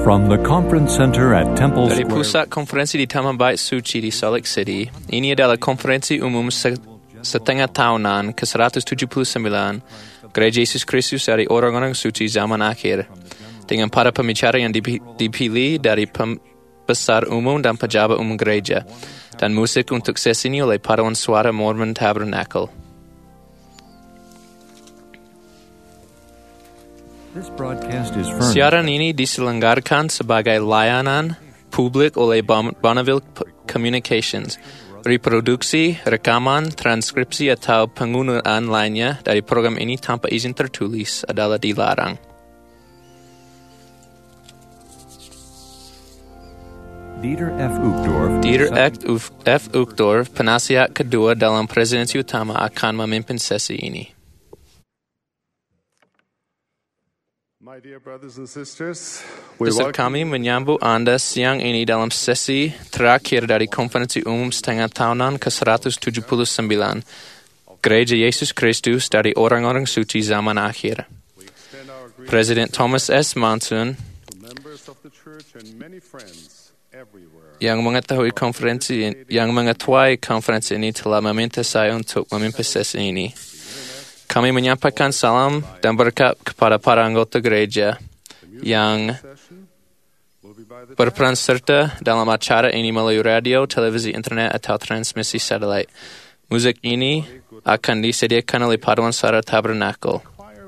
From the Conference Center at Temple Dari Square. pusat konferensi di Taman Bait Suci di Salt Lake City, ini adalah konferensi umum setengah tahunan ke-179 Gereja Yesus Kristus dari Orang-orang Suci Zaman Akhir, dengan para pembicara yang dipilih dari pembesar umum dan pejabat umum gereja, dan musik untuk sesi ini oleh paduan suara Mormon Tabernacle. Siaran ini diselenggarakan sebagai layanan publik oleh Bonneville Communications. Reproduksi, rekaman, transkripsi atau penggunaan lainnya dari program ini tanpa izin tertulis adalah dilarang. Dieter F. Uchtdorf, penasihat kedua dalam presidensi utama, akan memimpin sesi ini. Besar kami menyambut Anda siang ini dalam sesi terakhir dari konferensi umum setengah tahunan ke-179 Gereja Yesus Kristus dari Orang-orang Suci Zaman Akhir. Presiden Thomas S. Monson yang mengetahui konferensi ini telah meminta saya untuk memimpin sesi ini. Kami menyampaikan salam dan berkat kepada para anggota gereja yang berperan serta dalam acara ini melalui radio, televisi, internet, atau transmisi satelit. Musik ini akan disediakan oleh paduan suara Tabernacle.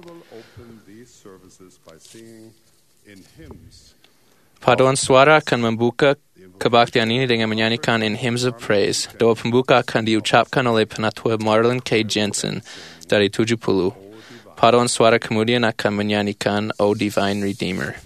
Paduan suara akan membuka kebaktian ini dengan menyanyikan In Hymns of Praise. Doa pembuka akan diucapkan oleh penatua Marlon K. Jensen dari 70. Paduan suara kemudian akan menyanyikan O Divine Redeemer.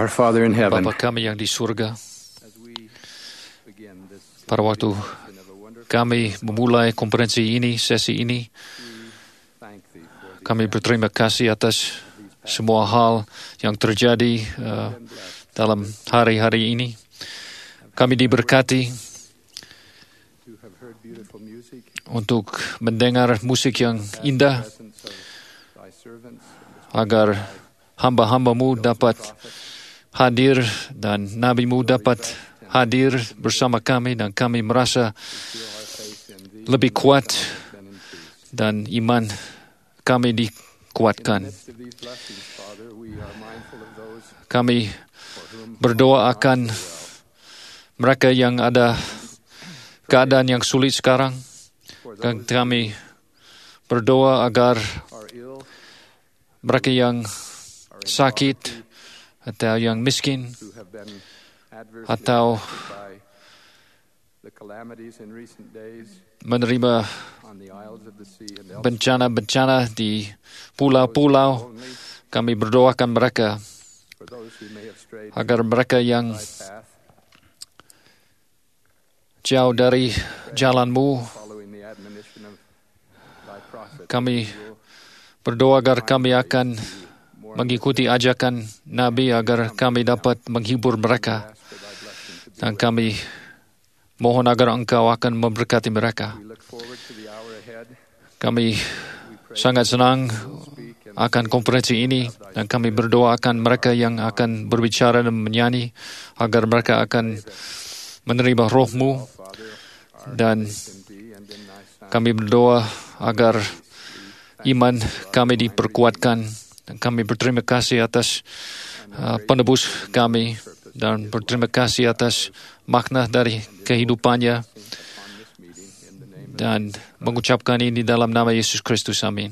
Father in heaven, Bapa kami yang di surga, pada waktu kami memulai konferensi ini, sesi ini, kami berterima kasih atas semua hal yang terjadi dalam hari-hari ini. Kami diberkati untuk mendengar musik yang indah, agar hamba-hambamu dapat hadir dan nabimu dapat hadir bersama kami, dan kami merasa lebih kuat dan iman kami dikuatkan. Kami berdoa akan mereka yang ada keadaan yang sulit sekarang, dan kami berdoa agar mereka yang sakit atau yang miskin atau menerima bencana-bencana di pulau-pulau, kami berdoakan mereka agar mereka yang jauh dari jalan-Mu, kami berdoa agar kami akan mengikuti ajakan Nabi agar kami dapat menghibur mereka, dan kami mohon agar Engkau akan memberkati mereka. Kami sangat senang akan konferensi ini, dan kami berdoa akan mereka yang akan berbicara dan menyanyi agar mereka akan menerima roh-Mu, dan kami berdoa agar iman kami diperkuatkan. Dan kami berterima kasih atas penebus kami, dan berterima kasih atas makna dari kehidupannya, dan mengucapkan ini dalam nama Yesus Kristus. Amin.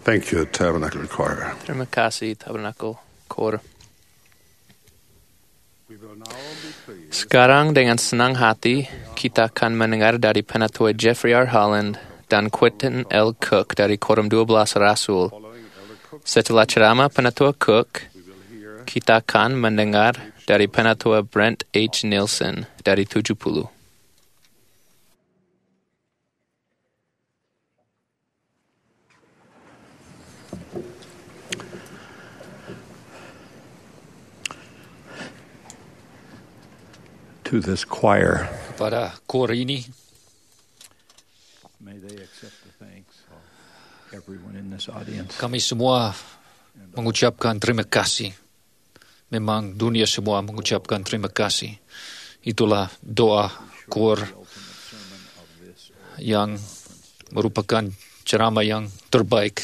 Thank you, Tabernacle Choir. Terima kasih Tabernacle Choir. Sekarang dengan senang hati kita akan mendengar dari Penatua Jeffrey R. Holland dan Quentin L. Cook dari Quorum 12 Rasul. Setelah ceramah Penatua Cook, kita akan mendengar dari Penatua Brent H. Nielsen dari 70. To this choir, Pada kor ini, may they accept the thanks of everyone in this audience. kami semua mengucapkan terima kasih. Memang dunia semua mengucapkan terima kasih. Itulah doa kor yang merupakan ceramah yang terbaik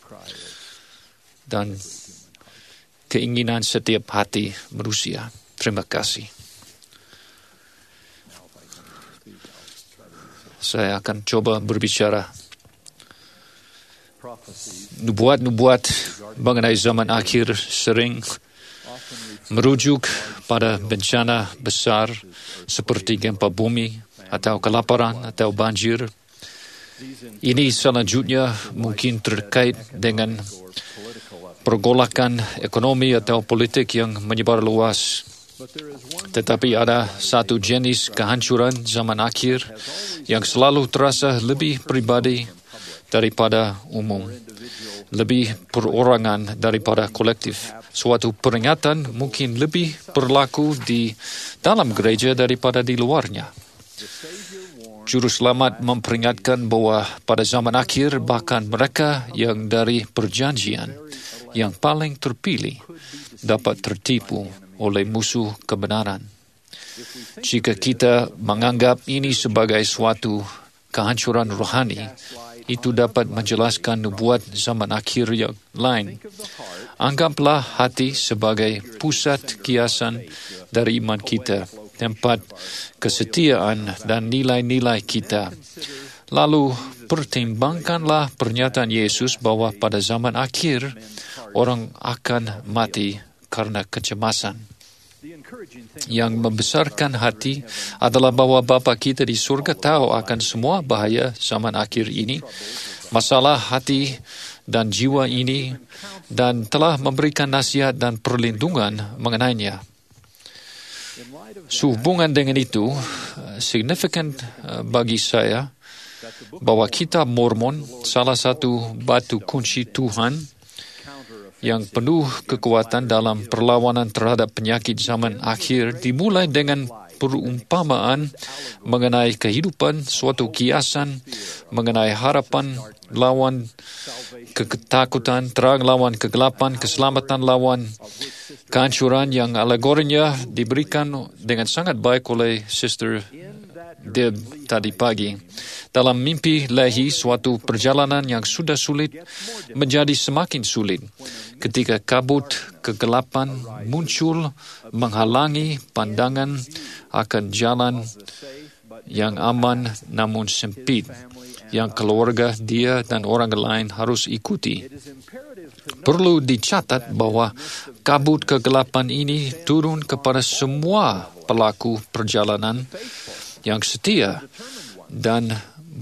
dan keinginan setiap hati manusia. Terima kasih. Saya akan coba berbicara. Nubuat-nubuat mengenai zaman akhir sering merujuk pada bencana besar seperti gempa bumi atau kelaparan atau banjir. Ini selanjutnya mungkin terkait dengan pergolakan ekonomi atau politik yang menyebar luas. Tetapi ada satu jenis kehancuran zaman akhir yang selalu terasa lebih pribadi daripada umum, lebih perorangan daripada kolektif. Suatu peringatan mungkin lebih berlaku di dalam gereja daripada di luarnya. Juru Selamat memperingatkan bahwa pada zaman akhir bahkan mereka yang dari perjanjian yang paling terpilih dapat tertipu oleh musuh kebenaran. Jika kita menganggap ini sebagai suatu kehancuran rohani, itu dapat menjelaskan nubuat zaman akhir yang lain. Anggaplah hati sebagai pusat kiasan dari iman kita, tempat kesetiaan dan nilai-nilai kita. Lalu pertimbangkanlah pernyataan Yesus bahwa pada zaman akhir orang akan mati karena kecemasan. Yang membesarkan hati adalah bahwa Bapa kita di surga tahu akan semua bahaya zaman akhir ini, masalah hati dan jiwa ini, dan telah memberikan nasihat dan perlindungan mengenainya. Sehubungan dengan itu, signifikan bagi saya bahwa kitab Mormon, salah satu batu kunci Tuhan yang penuh kekuatan dalam perlawanan terhadap penyakit zaman akhir, dimulai dengan perumpamaan mengenai kehidupan, suatu kiasan mengenai harapan lawan ketakutan, terang lawan kegelapan, keselamatan lawan kehancuran, yang alegorinya diberikan dengan sangat baik oleh Sister Deb tadi pagi. Dalam mimpi Lehi, suatu perjalanan yang sudah sulit menjadi semakin sulit ketika kabut kegelapan muncul menghalangi pandangan akan jalan yang aman namun sempit, yang keluarga dia dan orang lain harus ikuti. Perlu dicatat bahwa kabut kegelapan ini turun kepada semua pelaku perjalanan yang setia dan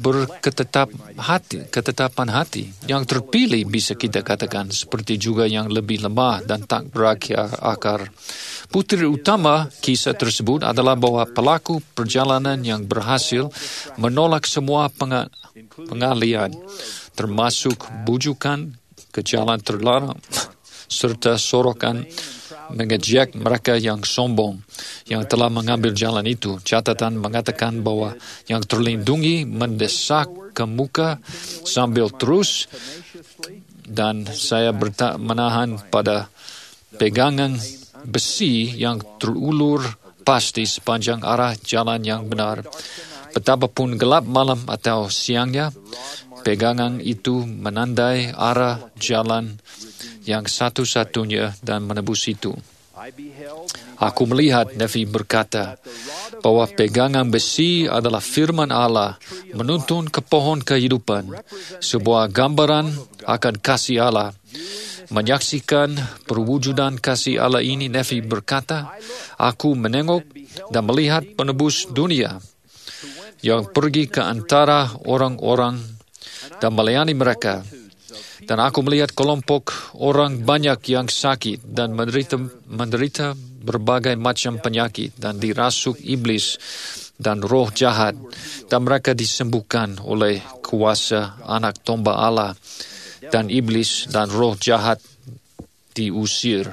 ketetapan hati. Yang terpilih bisa kita katakan, seperti juga yang lebih lemah dan tak berakar. Putri utama kisah tersebut adalah bahwa pelaku perjalanan yang berhasil menolak semua pengalihan, termasuk bujukan ke jalan terlarang, serta sorokan mengejek mereka yang sombong yang telah mengambil jalan itu. Catatan mengatakan bahwa yang terlindungi mendesak ke muka sambil terus, dan saya menahan pada pegangan besi yang terulur pasti sepanjang arah jalan yang benar. Betapapun gelap malam atau siangnya, pegangan itu menandai arah jalan yang satu-satunya dan menebus itu. Aku melihat, Nefi berkata, bahwa pegangan besi adalah firman Allah menuntun ke pohon kehidupan, sebuah gambaran akan kasih Allah. Menyaksikan perwujudan kasih Allah ini, Nefi berkata, "Aku menengok dan melihat penebus dunia yang pergi ke antara orang-orang dan melayani mereka. Dan aku melihat kelompok orang banyak yang sakit dan menderita berbagai macam penyakit dan dirasuk iblis dan roh jahat, dan mereka disembuhkan oleh kuasa anak domba Allah, dan iblis dan roh jahat diusir."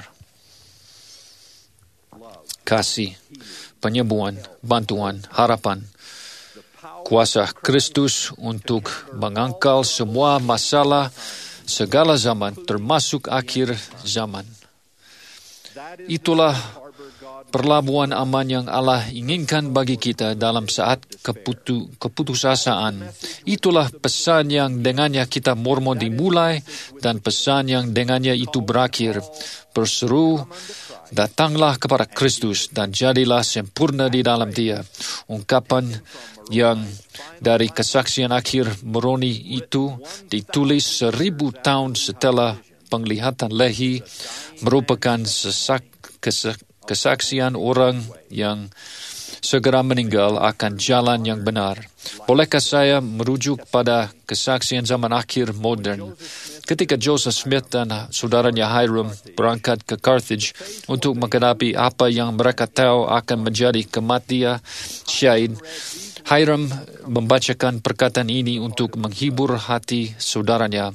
Kasih, penyembuhan, bantuan, harapan, kuasa Kristus untuk mengangkal semua masalah segala zaman, termasuk akhir zaman. Itulah perlabuhan aman yang Allah inginkan bagi kita dalam saat keputusasaan. Itulah pesan yang dengannya kita Mormon dimulai dan pesan yang dengannya itu berakhir. Berseru, "Datanglah kepada Kristus dan jadilah sempurna di dalam Dia." Ungkapan yang dari kesaksian akhir Moroni itu ditulis 1000 tahun setelah penglihatan Lehi, merupakan kesaksian orang yang segera meninggal akan jalan yang benar. Bolehkah saya merujuk pada kesaksian zaman akhir modern? Ketika Joseph Smith dan saudaranya Hiram berangkat ke Carthage untuk menghadapi apa yang mereka tahu akan menjadi kematian syahid, Hiram membacakan perkataan ini untuk menghibur hati saudaranya.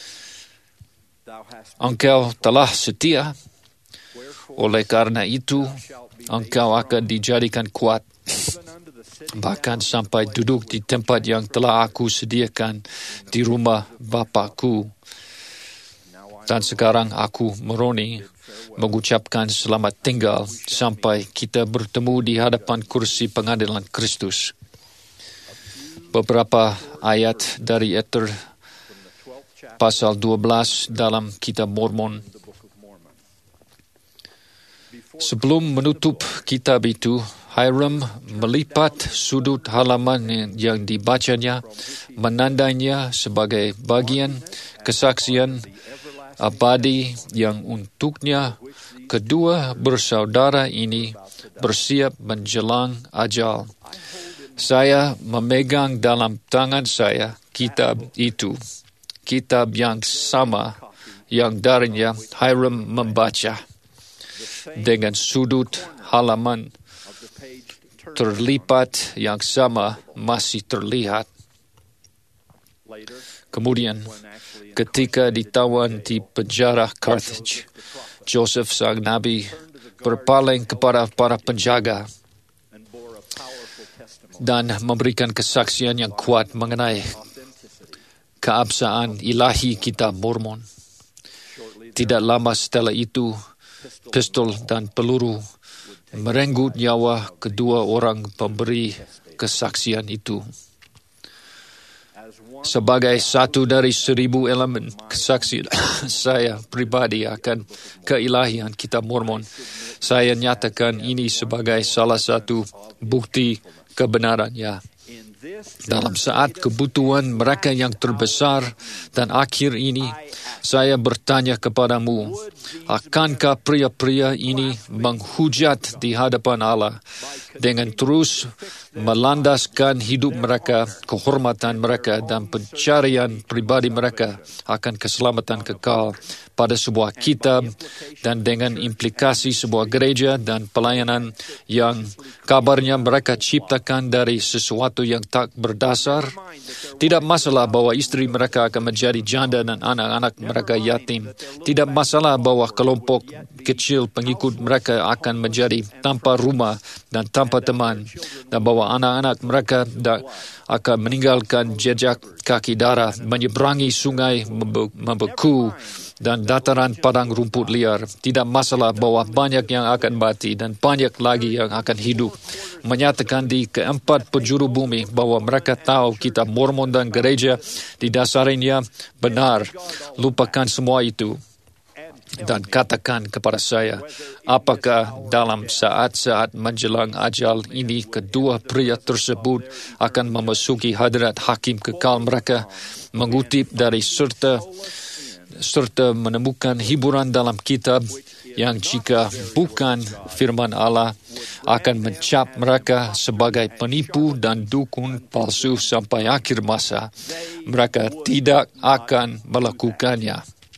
"Engkau telah setia, oleh karena itu engkau akan dijadikan kuat, bahkan sampai duduk di tempat yang telah aku sediakan di rumah Bapakku. Dan sekarang aku, Moroni, mengucapkan selamat tinggal sampai kita bertemu di hadapan kursi pengadilan Kristus." Beberapa ayat dari Ether pasal 12 dalam Kitab Mormon. Sebelum menutup kitab itu, Hiram melipat sudut halaman yang dibacanya, menandainya sebagai bagian kesaksian abadi yang untuknya kedua bersaudara ini bersiap menjelang ajal. Saya memegang dalam tangan saya kitab itu, kitab yang sama yang darinya Hiram membaca, dengan sudut halaman terlipat yang sama masih terlihat. Kemudian, ketika ditawan di penjara Carthage, Joseph sang nabi berpaling kepada para penjaga dan memberikan kesaksian yang kuat mengenai keabsahan ilahi kitab Mormon. Tidak lama setelah itu, pistol dan peluru merenggut nyawa kedua orang pemberi kesaksian itu. Sebagai satu dari 1000 elemen kesaksian saya pribadi akan keilahian kitab Mormon, saya nyatakan ini sebagai salah satu bukti kebenarannya. Dalam saat kebutuhan mereka yang terbesar dan akhir ini, saya bertanya kepadamu, akankah pria-pria ini menghujat di hadapan Allah dengan terus melandaskan hidup mereka, kehormatan mereka, dan pencarian pribadi mereka akan keselamatan kekal pada sebuah kitab dan dengan implikasi sebuah gereja dan pelayanan yang kabarnya mereka ciptakan dari sesuatu yang tak berdasar? Tidak masalah bahwa istri mereka akan menjadi janda dan anak-anak mereka yatim. Tidak masalah bahwa kelompok kecil pengikut mereka akan menjadi tanpa rumah dan tanpa teman, dan bahwa anak-anak mereka akan meninggalkan jejak kaki darah, menyeberangi sungai membeku dan dataran padang rumput liar. Tidak masalah bahwa banyak yang akan mati dan banyak lagi yang akan hidup. Menyatakan di keempat penjuru bumi bahwa mereka tahu kitab Mormon dan gereja didasarinya benar. Lupakan semua itu. dan katakan kepada saya, apakah dalam saat-saat menjelang ajal ini kedua pria tersebut akan memasuki hadirat hakim kekal mereka, mengutip dari serta menemukan hiburan dalam kitab yang jika bukan firman Allah akan mencap mereka sebagai penipu dan dukun palsu sampai akhir masa. Mereka tidak akan melakukannya.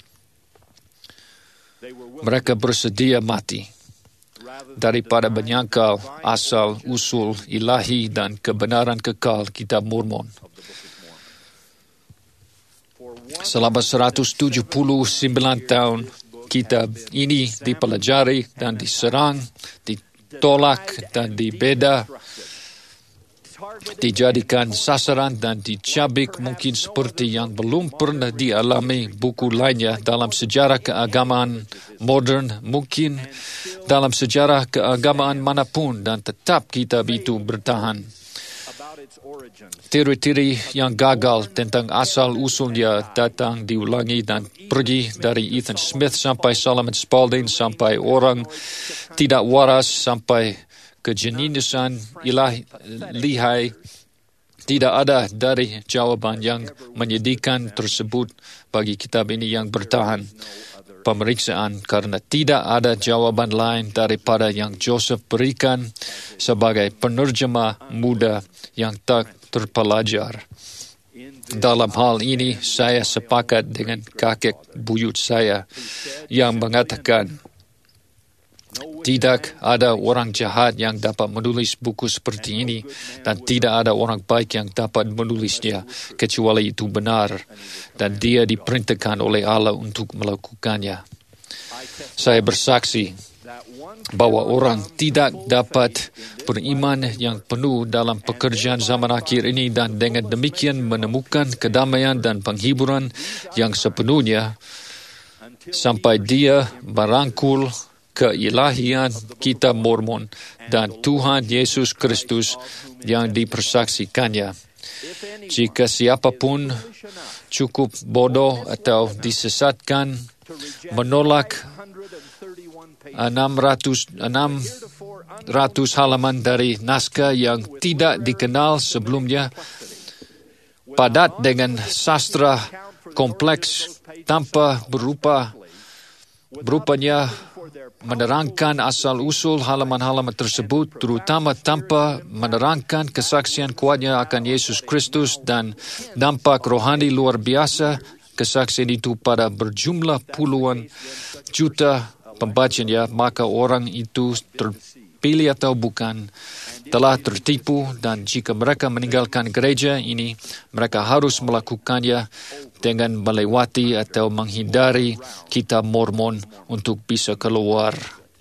Mereka bersedia mati daripada menyangkal asal usul ilahi dan kebenaran kekal kitab Mormon. Selama 179 tahun, kitab ini dipelajari dan diserang, ditolak dan dibeda, dijadikan sasaran dan dicabik mungkin seperti yang belum pernah dialami buku lainnya dalam sejarah keagamaan modern, mungkin dalam sejarah keagamaan manapun, dan tetap kitab itu bertahan. Teori-teori yang gagal tentang asal-usulnya datang diulangi dan pergi dari Ethan Smith sampai Solomon Spaulding, sampai orang tidak waras, sampai kejeniusan lihai. Tidak ada dari jawaban yang menyedihkan tersebut bagi kitab ini yang bertahan pemeriksaan, karena tidak ada jawaban lain daripada yang Joseph berikan sebagai penerjemah muda yang tak terpelajar. Dalam hal ini, saya sepakat dengan kakek buyut saya yang mengatakan, tidak ada orang jahat yang dapat menulis buku seperti ini, dan tidak ada orang baik yang dapat menulisnya, kecuali itu benar, dan dia diperintahkan oleh Allah untuk melakukannya. Saya bersaksi bahwa orang tidak dapat beriman yang penuh dalam pekerjaan zaman akhir ini, dan dengan demikian menemukan kedamaian dan penghiburan yang sepenuhnya sampai dia merangkul keilahian kitab Mormon dan Tuhan Yesus Kristus yang dipersaksikannya. Jika siapapun cukup bodoh atau disesatkan menolak 600 halaman dari naskah yang tidak dikenal sebelumnya, padat dengan sastra kompleks tanpa berupaya menerangkan asal-usul halaman-halaman tersebut, terutama tanpa menerangkan kesaksian kuatnya akan Yesus Kristus dan dampak rohani luar biasa kesaksian itu pada berjumlah puluhan juta pembacanya, maka orang itu terpilih atau bukan telah tertipu, dan jika mereka meninggalkan gereja ini, mereka harus melakukannya dengan melewati atau menghindari kitab Mormon untuk bisa keluar.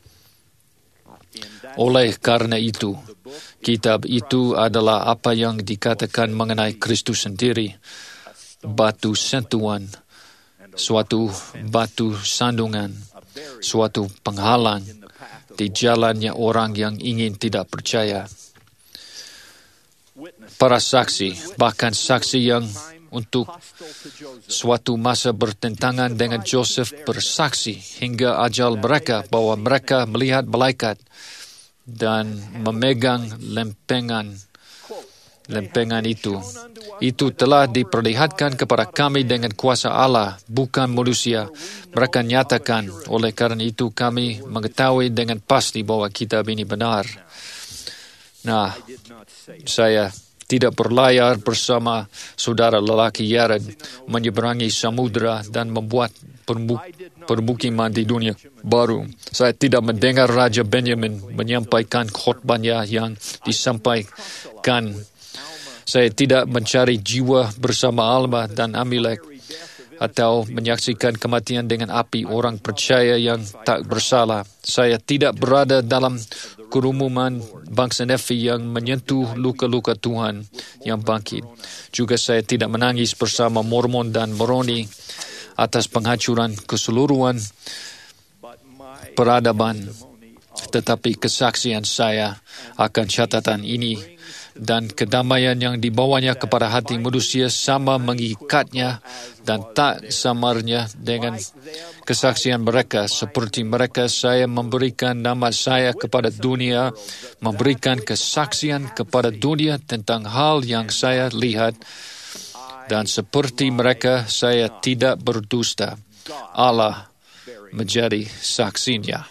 Oleh karena itu, kitab itu adalah apa yang dikatakan mengenai Kristus sendiri, batu sentuhan, suatu batu sandungan, suatu penghalang di jalannya orang yang ingin tidak percaya. Para saksi, bahkan saksi yang untuk suatu masa bertentangan dengan Joseph, bersaksi hingga ajal mereka bahwa mereka melihat malaikat dan memegang lempengan itu. Itu telah diperlihatkan kepada kami dengan kuasa Allah, bukan manusia. Mereka nyatakan, oleh karena itu kami mengetahui dengan pasti bahwa kitab ini benar. Nah, saya tidak berlayar bersama saudara lelaki Yared menyeberangi samudera dan membuat permukiman di dunia baru. Saya tidak mendengar Raja Benjamin menyampaikan khotbahnya yang disampaikan. Saya tidak mencari jiwa bersama Alma dan Amalek atau menyaksikan kematian dengan api orang percaya yang tak bersalah. Saya tidak berada dalam kerumunan bangsa Nefi yang menyentuh luka-luka Tuhan yang bangkit. Juga saya tidak menangis bersama Mormon dan Moroni atas penghancuran keseluruhan peradaban. Tetapi kesaksian saya akan catatan ini dan kedamaian yang dibawanya kepada hati manusia sama mengikatnya dan tak samarnya dengan kesaksian mereka. Seperti mereka, saya memberikan nama saya kepada dunia, memberikan kesaksian kepada dunia tentang hal yang saya lihat, dan seperti mereka, saya tidak berdusta. Allah menjadi saksinya.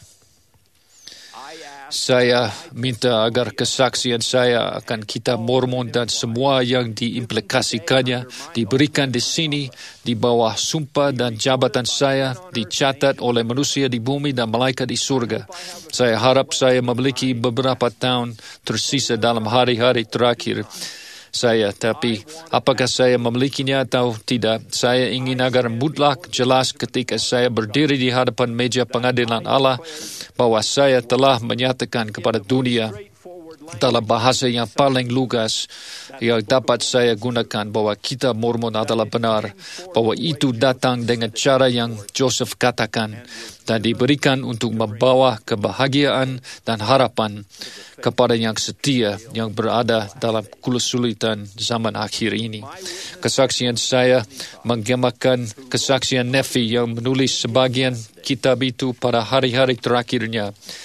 Saya minta agar kesaksian saya akan kitab Mormon dan semua yang diimplikasikannya diberikan di sini di bawah sumpah dan jabatan saya, dicatat oleh manusia di bumi dan malaikat di surga. Saya harap saya memiliki beberapa tahun tersisa dalam hari-hari terakhir saya, tapi apakah saya memilikinya atau tidak, saya ingin agar mutlak jelas ketika saya berdiri di hadapan meja pengadilan Allah bahwa saya telah menyatakan kepada dunia dalam bahasa yang paling lugas yang dapat saya gunakan bahwa kitab Mormon adalah benar, bahwa itu datang dengan cara yang Joseph katakan dan diberikan untuk membawa kebahagiaan dan harapan kepada yang setia yang berada dalam kesulitan zaman akhir ini. Kesaksian saya menggemakan kesaksian Nephi yang menulis sebagian kitab itu pada hari-hari terakhirnya.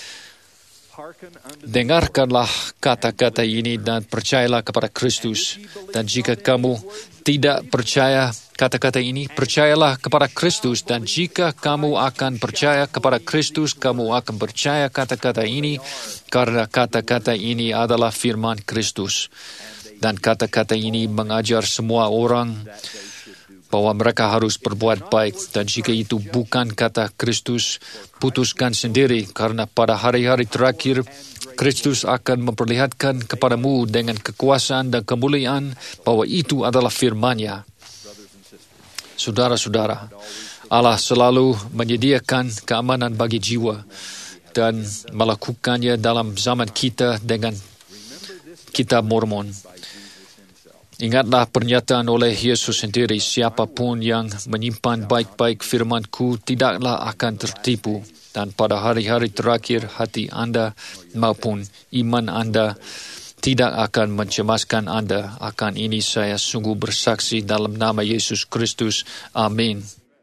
Dengarkanlah kata-kata ini dan percayalah kepada Kristus. Dan jika kamu tidak percaya kata-kata ini, percayalah kepada Kristus. Dan jika kamu akan percaya kepada Kristus, kamu akan percaya kata-kata ini, karena kata-kata ini adalah firman Kristus. Dan kata-kata ini mengajar semua orang bahwa mereka harus berbuat baik, dan jika itu bukan kata Kristus, putuskan sendiri, karena pada hari-hari terakhir Kristus akan memperlihatkan kepadamu dengan kekuasaan dan kemuliaan bahwa itu adalah firman-Nya. Saudara-saudara, Allah selalu menyediakan keamanan bagi jiwa dan melakukannya dalam zaman kita dengan kitab Mormon. Ingatlah pernyataan oleh Yesus sendiri, siapapun yang menyimpan baik-baik firman-Ku tidaklah akan tertipu. Dan pada hari-hari terakhir, hati Anda maupun iman Anda tidak akan mencemaskan Anda. Akan ini saya sungguh bersaksi dalam nama Yesus Kristus. Amin.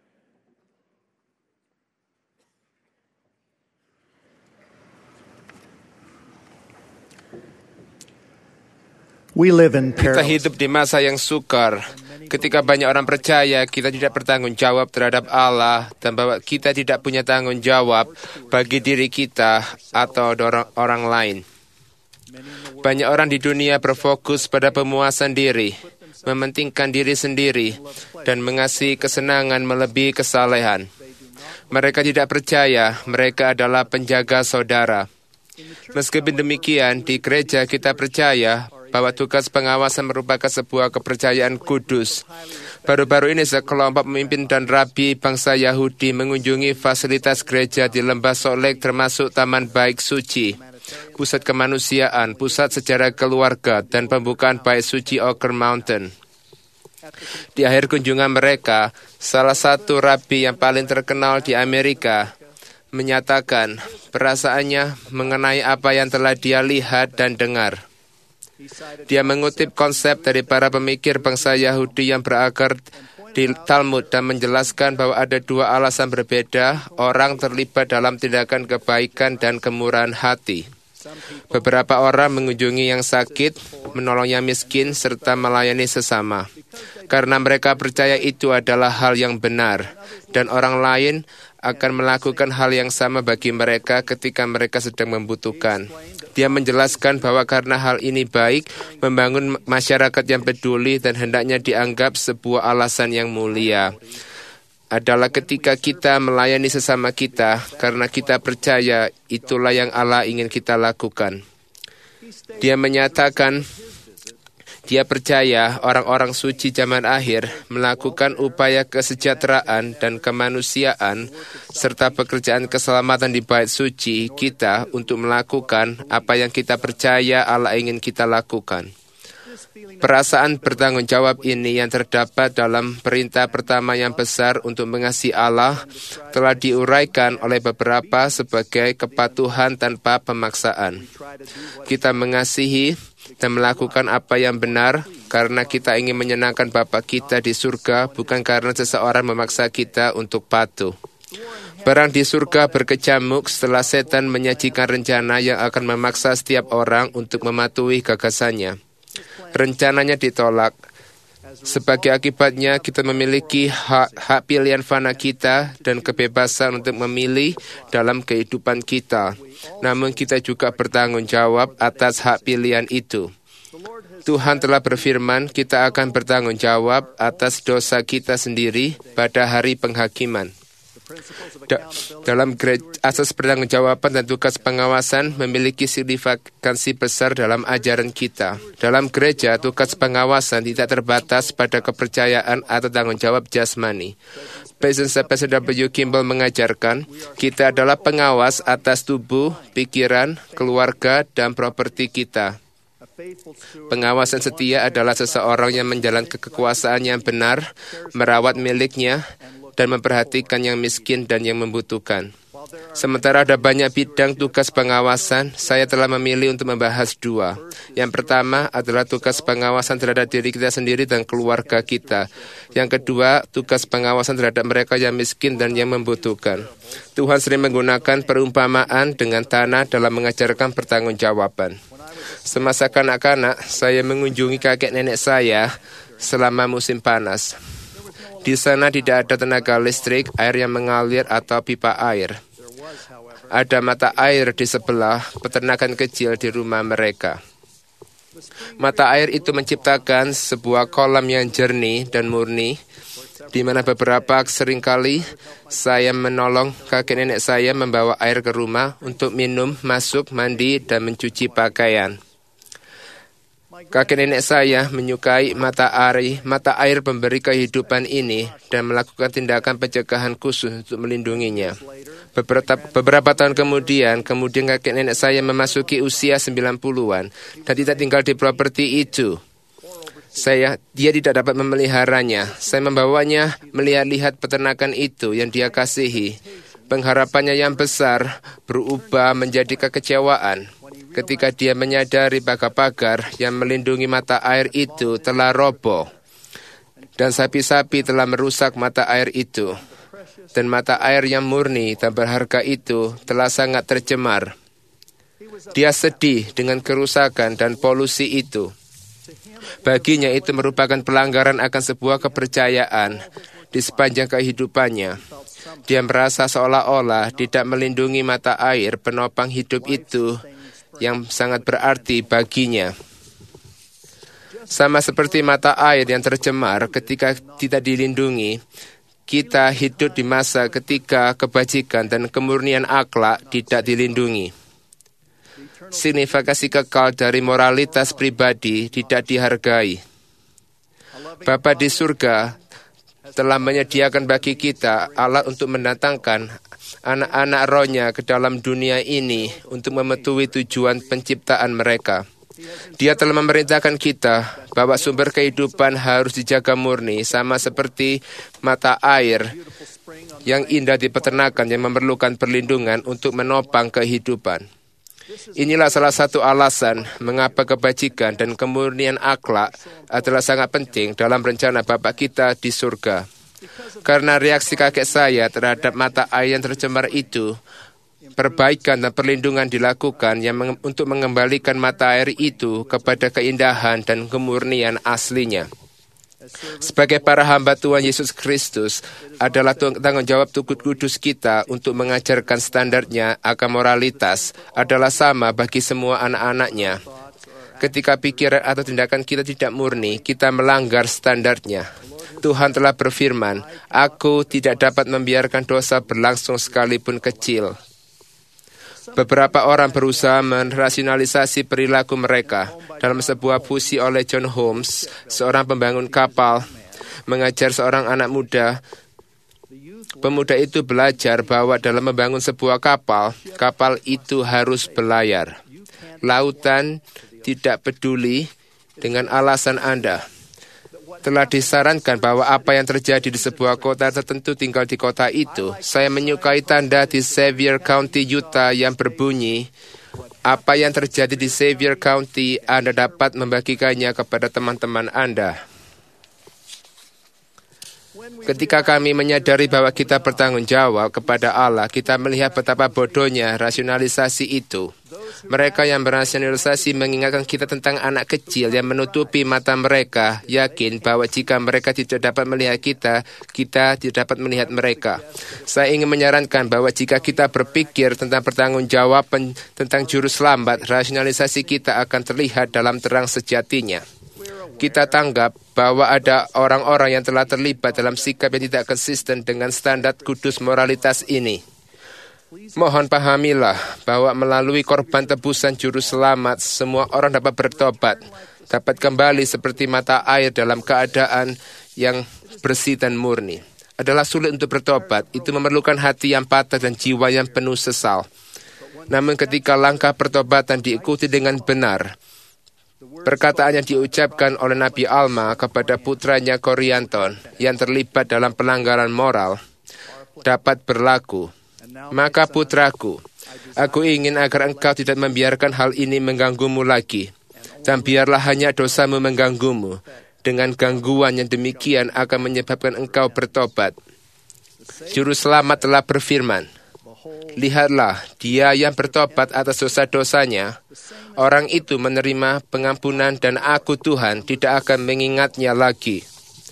Kita hidup di masa yang sukar, ketika banyak orang percaya kita tidak bertanggung jawab terhadap Allah dan bahwa kita tidak punya tanggung jawab bagi diri kita atau orang lain. Banyak orang di dunia berfokus pada pemuasan diri, mementingkan diri sendiri, dan mengasihi kesenangan melebihi kesalehan. Mereka tidak percaya mereka adalah penjaga saudara. Meskipun demikian, di gereja kita percaya bahwa tugas pengawasan merupakan sebuah kepercayaan kudus. Baru-baru ini sekelompok pemimpin dan rabi bangsa Yahudi mengunjungi fasilitas gereja di Lembah Salt Lake, termasuk Taman Bait Suci, pusat kemanusiaan, pusat sejarah keluarga, dan pembukaan Bait Suci Ocker Mountain. Di akhir kunjungan mereka, salah satu rabi yang paling terkenal di Amerika menyatakan perasaannya mengenai apa yang telah dia lihat dan dengar. Dia mengutip konsep dari para pemikir bangsa Yahudi yang berakar di Talmud dan menjelaskan bahwa ada dua alasan berbeda orang terlibat dalam tindakan kebaikan dan kemurahan hati. Beberapa orang mengunjungi yang sakit, menolong yang miskin, serta melayani sesama, karena mereka percaya itu adalah hal yang benar, dan orang lain akan melakukan hal yang sama bagi mereka ketika mereka sedang membutuhkan. Dia menjelaskan bahwa karena hal ini baik, membangun masyarakat yang peduli dan hendaknya dianggap sebuah alasan yang mulia adalah ketika kita melayani sesama kita, karena kita percaya itulah yang Allah ingin kita lakukan. Dia menyatakan dia percaya orang-orang suci zaman akhir melakukan upaya kesejahteraan dan kemanusiaan serta pekerjaan keselamatan di bait suci kita untuk melakukan apa yang kita percaya Allah ingin kita lakukan. Perasaan bertanggung jawab ini yang terdapat dalam perintah pertama yang besar untuk mengasihi Allah telah diuraikan oleh beberapa sebagai kepatuhan tanpa pemaksaan. Kita mengasihi dan melakukan apa yang benar karena kita ingin menyenangkan Bapa kita di surga, bukan karena seseorang memaksa kita untuk patuh. Perang di surga berkecamuk setelah setan menyajikan rencana yang akan memaksa setiap orang untuk mematuhi gagasannya. Rencananya ditolak. Sebagai akibatnya, kita memiliki hak pilihan fana kita dan kebebasan untuk memilih dalam kehidupan kita. Namun kita juga bertanggung jawab atas hak pilihan itu. Tuhan telah berfirman, kita akan bertanggung jawab atas dosa kita sendiri pada hari penghakiman. Dalam gereja, asas pertanggungjawaban dan tugas pengawasan memiliki signifikansi besar dalam ajaran kita. Dalam gereja, tugas pengawasan tidak terbatas pada kepercayaan atau tanggung jawab jasmani. President W. Kimball mengajarkan, kita adalah pengawas atas tubuh, pikiran, keluarga, dan properti kita. Pengawasan setia adalah seseorang yang menjalankan kekuasaan yang benar, merawat miliknya, dan memperhatikan yang miskin dan yang membutuhkan. Sementara ada banyak bidang tugas pengawasan, saya telah memilih untuk membahas dua. Yang pertama adalah tugas pengawasan terhadap diri kita sendiri dan keluarga kita. Yang kedua, tugas pengawasan terhadap mereka yang miskin dan yang membutuhkan. Tuhan sering menggunakan perumpamaan dengan tanah dalam mengajarkan pertanggungjawaban. Semasa kanak-kanak, saya mengunjungi kakek nenek saya selama musim panas. Di sana tidak ada tenaga listrik, air yang mengalir atau pipa air. Ada mata air di sebelah peternakan kecil di rumah mereka. Mata air itu menciptakan sebuah kolam yang jernih dan murni, di mana beberapa seringkali saya menolong kakek nenek saya membawa air ke rumah untuk minum, masuk, mandi, dan mencuci pakaian. Kakek nenek saya menyukai mata air pemberi kehidupan ini dan melakukan tindakan pencegahan khusus untuk melindunginya. Beberapa tahun kemudian kakek nenek saya memasuki usia 90-an dan tidak tinggal di properti itu. Dia tidak dapat memeliharanya. Saya membawanya melihat-lihat peternakan itu yang dia kasihi. Pengharapannya yang besar berubah menjadi kekecewaan ketika dia menyadari pagar-pagar yang melindungi mata air itu telah roboh dan sapi-sapi telah merusak mata air itu, dan mata air yang murni dan berharga itu telah sangat tercemar. Dia sedih dengan kerusakan dan polusi itu. Baginya itu merupakan pelanggaran akan sebuah kepercayaan di sepanjang kehidupannya. Dia merasa seolah-olah tidak melindungi mata air penopang hidup itu yang sangat berarti baginya. Sama seperti mata air yang tercemar ketika tidak dilindungi, kita hidup di masa ketika kebajikan dan kemurnian akhlak tidak dilindungi. Signifikasi kekal dari moralitas pribadi tidak dihargai. Bapa di surga telah menyediakan bagi kita alat untuk mendatangkan anak-anak rohnya ke dalam dunia ini untuk memenuhi tujuan penciptaan mereka. Dia telah memerintahkan kita bahwa sumber kehidupan harus dijaga murni, sama seperti mata air yang indah di peternakan yang memerlukan perlindungan untuk menopang kehidupan. Inilah salah satu alasan mengapa kebajikan dan kemurnian akhlak adalah sangat penting dalam rencana Bapa kita di surga. Karena reaksi kakek saya terhadap mata air yang tercemar itu, perbaikan dan perlindungan dilakukan untuk mengembalikan mata air itu kepada keindahan dan kemurnian aslinya. Sebagai para hamba Tuhan Yesus Kristus, adalah tanggung jawab Tuhan Kudus kita untuk mengajarkan standarnya akan moralitas adalah sama bagi semua anak-anaknya. Ketika pikiran atau tindakan kita tidak murni, kita melanggar standarnya. Tuhan telah berfirman, "Aku tidak dapat membiarkan dosa berlangsung sekalipun kecil." Beberapa orang berusaha merasionalisasi perilaku mereka. Dalam sebuah puisi oleh John Holmes, seorang pembangun kapal, mengajar seorang anak muda. Pemuda itu belajar bahwa dalam membangun sebuah kapal, kapal itu harus berlayar. Lautan tidak peduli dengan alasan Anda. Telah disarankan bahwa apa yang terjadi di sebuah kota tertentu tinggal di kota itu. Saya menyukai tanda di Sevier County, Utah yang berbunyi, apa yang terjadi di Sevier County, Anda dapat membagikannya kepada teman-teman Anda. Ketika kami menyadari bahwa kita bertanggung jawab kepada Allah, kita melihat betapa bodohnya rasionalisasi itu. Mereka yang berasionalisasi mengingatkan kita tentang anak kecil yang menutupi mata mereka, yakin bahwa jika mereka tidak dapat melihat kita, kita tidak dapat melihat mereka. Saya ingin menyarankan bahwa jika kita berpikir tentang pertanggungjawaban tentang juru selamat, rasionalisasi kita akan terlihat dalam terang sejatinya. Kita tanggap bahwa ada orang-orang yang telah terlibat dalam sikap yang tidak konsisten dengan standar kudus moralitas ini. Mohon pahamilah bahwa melalui korban tebusan juru selamat, semua orang dapat bertobat, dapat kembali seperti mata air dalam keadaan yang bersih dan murni. Adalah sulit untuk bertobat, itu memerlukan hati yang patah dan jiwa yang penuh sesal. Namun ketika langkah pertobatan diikuti dengan benar, perkataan yang diucapkan oleh Nabi Alma kepada putranya Korianton yang terlibat dalam pelanggaran moral dapat berlaku. Maka putraku, aku ingin agar engkau tidak membiarkan hal ini mengganggumu lagi. Dan biarlah hanya dosamu mengganggumu. Dengan gangguan yang demikian akan menyebabkan engkau bertobat. Juru selamat telah berfirman, lihatlah, dia yang bertobat atas dosa-dosanya, orang itu menerima pengampunan dan aku Tuhan tidak akan mengingatnya lagi.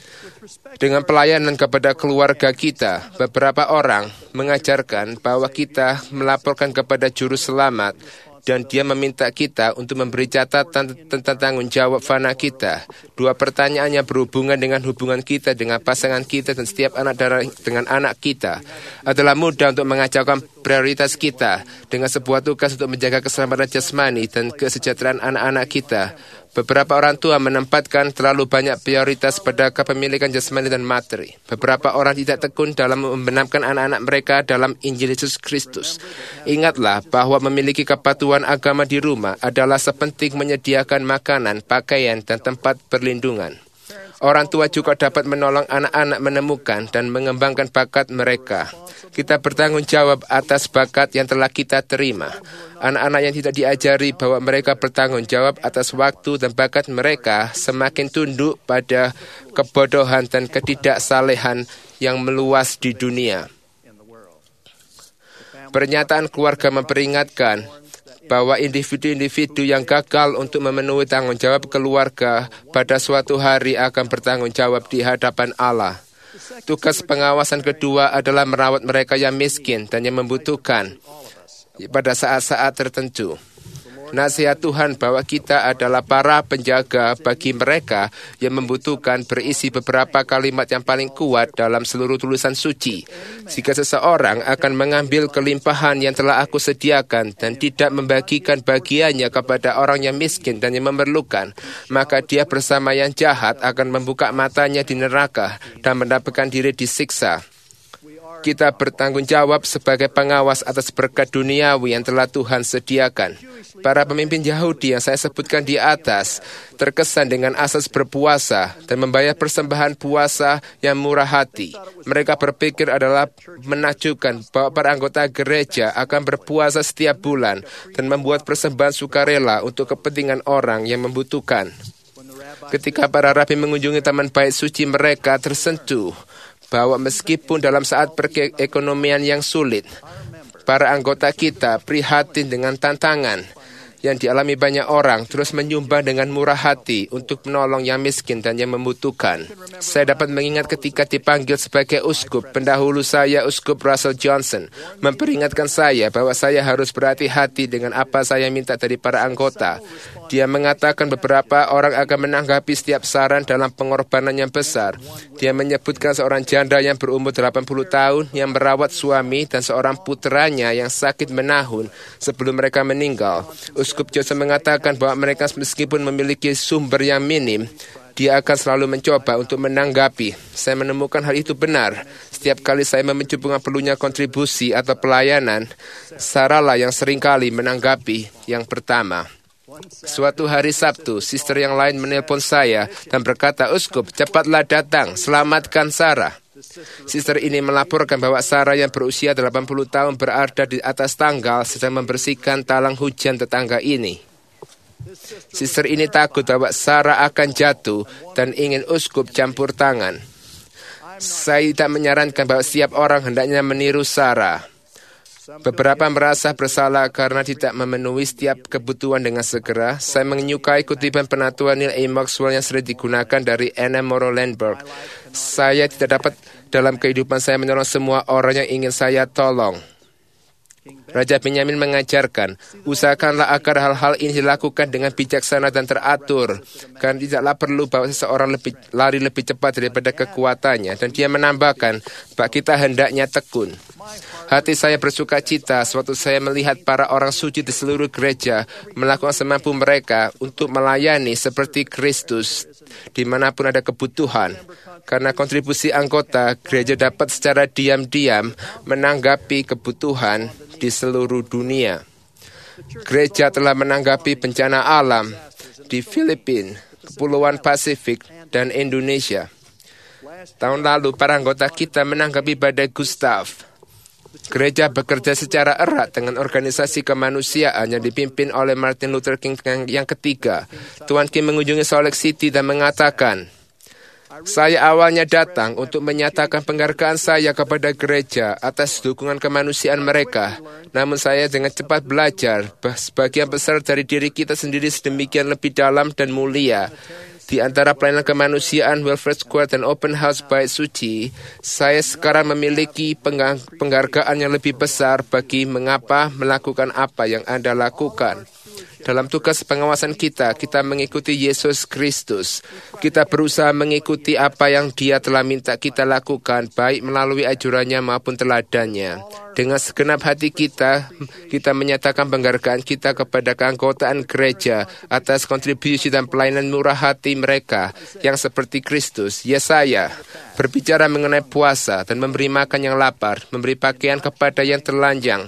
Dengan pelayanan kepada keluarga kita, beberapa orang mengajarkan bahwa kita melaporkan kepada juru selamat dan dia meminta kita untuk memberi catatan tentang tanggung jawab fana kita. Dua pertanyaan yang berhubungan dengan hubungan kita dengan pasangan kita dan setiap anak dengan anak kita adalah mudah untuk mengacaukan prioritas kita dengan sebuah tugas untuk menjaga keselamatan jasmani dan kesejahteraan anak-anak kita. Beberapa orang tua menempatkan terlalu banyak prioritas pada kepemilikan jasmani dan materi. Beberapa orang tidak tekun dalam membenamkan anak-anak mereka dalam Injil Yesus Kristus. Ingatlah bahwa memiliki kepatuhan agama di rumah adalah sepenting menyediakan makanan, pakaian, dan tempat perlindungan. Orang tua juga dapat menolong anak-anak menemukan dan mengembangkan bakat mereka. Kita bertanggung jawab atas bakat yang telah kita terima. Anak-anak yang tidak diajari bahwa mereka bertanggung jawab atas waktu dan bakat mereka semakin tunduk pada kebodohan dan ketidaksalehan yang meluas di dunia. Pernyataan keluarga memperingatkan bahwa individu-individu yang gagal untuk memenuhi tanggung jawab keluarga pada suatu hari akan bertanggung jawab di hadapan Allah. Tugas pengawasan kedua adalah merawat mereka yang miskin dan yang membutuhkan pada saat-saat tertentu. Nasihat Tuhan bahwa kita adalah para penjaga bagi mereka yang membutuhkan berisi beberapa kalimat yang paling kuat dalam seluruh tulisan suci. Jika seseorang akan mengambil kelimpahan yang telah aku sediakan dan tidak membagikan bagiannya kepada orang yang miskin dan yang memerlukan, maka dia bersama yang jahat akan membuka matanya di neraka dan mendapatkan diri disiksa. Kita bertanggung jawab sebagai pengawas atas berkat duniawi yang telah Tuhan sediakan. Para pemimpin Yahudi yang saya sebutkan di atas terkesan dengan asas berpuasa dan membayar persembahan puasa yang murah hati. Mereka berpikir adalah menakjubkan bahwa para anggota gereja akan berpuasa setiap bulan dan membuat persembahan sukarela untuk kepentingan orang yang membutuhkan. Ketika para rabi mengunjungi taman bait suci, mereka tersentuh bahwa meskipun dalam saat perekonomian yang sulit, para anggota kita prihatin dengan tantangan yang dialami banyak orang, terus menyumbang dengan murah hati untuk menolong yang miskin dan yang membutuhkan. Saya dapat mengingat ketika dipanggil sebagai uskup, pendahulu saya, Uskup Russell Johnson, memperingatkan saya bahwa saya harus berhati-hati dengan apa saya minta dari para anggota. Dia mengatakan beberapa orang akan menanggapi setiap saran dalam pengorbanan yang besar. Dia menyebutkan seorang janda yang berumur 80 tahun yang merawat suami dan seorang putranya yang sakit menahun sebelum mereka meninggal. Uskup Johnson mengatakan bahwa mereka meskipun memiliki sumber yang minim, dia akan selalu mencoba untuk menanggapi. Saya menemukan hal itu benar. Setiap kali saya mencoba perlunya kontribusi atau pelayanan, Sarahlah yang seringkali menanggapi yang pertama. Suatu hari Sabtu, suster yang lain menelpon saya dan berkata, "Uskup, cepatlah datang, selamatkan Sarah." Suster ini melaporkan bahwa Sarah yang berusia 80 tahun berada di atas tanggal sedang membersihkan talang hujan tetangga ini. Suster ini takut bahwa Sarah akan jatuh dan ingin uskup campur tangan. Saya tidak menyarankan bahwa setiap orang hendaknya meniru Sarah. Beberapa merasa bersalah karena tidak memenuhi setiap kebutuhan dengan segera. Saya menyukai kutipan penatua Neil A. Maxwell yang sering digunakan dari Anna Morrow Landberg. Saya tidak dapat dalam kehidupan saya menolong semua orang yang ingin saya tolong. Raja Benyamin mengajarkan, usahakanlah agar hal-hal ini dilakukan dengan bijaksana dan teratur, karena tidaklah perlu bahwa seseorang lari lebih cepat daripada kekuatannya. Dan dia menambahkan, bahwa kita hendaknya tekun. Hati saya bersuka cita sewaktu saya melihat para orang suci di seluruh gereja melakukan semampu mereka untuk melayani seperti Kristus dimanapun ada kebutuhan. Karena kontribusi anggota, gereja dapat secara diam-diam menanggapi kebutuhan di seluruh dunia. Gereja telah menanggapi bencana alam di Filipina, Kepulauan Pasifik, dan Indonesia. Tahun lalu, para anggota kita menanggapi badai Gustav. Gereja bekerja secara erat dengan organisasi kemanusiaan yang dipimpin oleh Martin Luther King yang ketiga. Tuan Kim mengunjungi Salt Lake City dan mengatakan, "Saya awalnya datang untuk menyatakan penghargaan saya kepada gereja atas dukungan kemanusiaan mereka. Namun saya dengan cepat belajar bahwa sebagian besar dari diri kita sendiri sedemikian lebih dalam dan mulia. Di antara pelayanan kemanusiaan, Welfare Square, dan Open House Bait Suci, saya sekarang memiliki penghargaan yang lebih besar bagi mengapa melakukan apa yang Anda lakukan. Dalam tugas pengawasan kita mengikuti Yesus Kristus. Kita berusaha mengikuti apa yang Dia telah minta kita lakukan, baik melalui ajarannya maupun teladannya. Dengan segenap hati kita menyatakan penghargaan kita kepada keanggotaan gereja atas kontribusi dan pelayanan murah hati mereka yang seperti Kristus. Yesaya berbicara mengenai puasa dan memberi makan yang lapar, memberi pakaian kepada yang telanjang.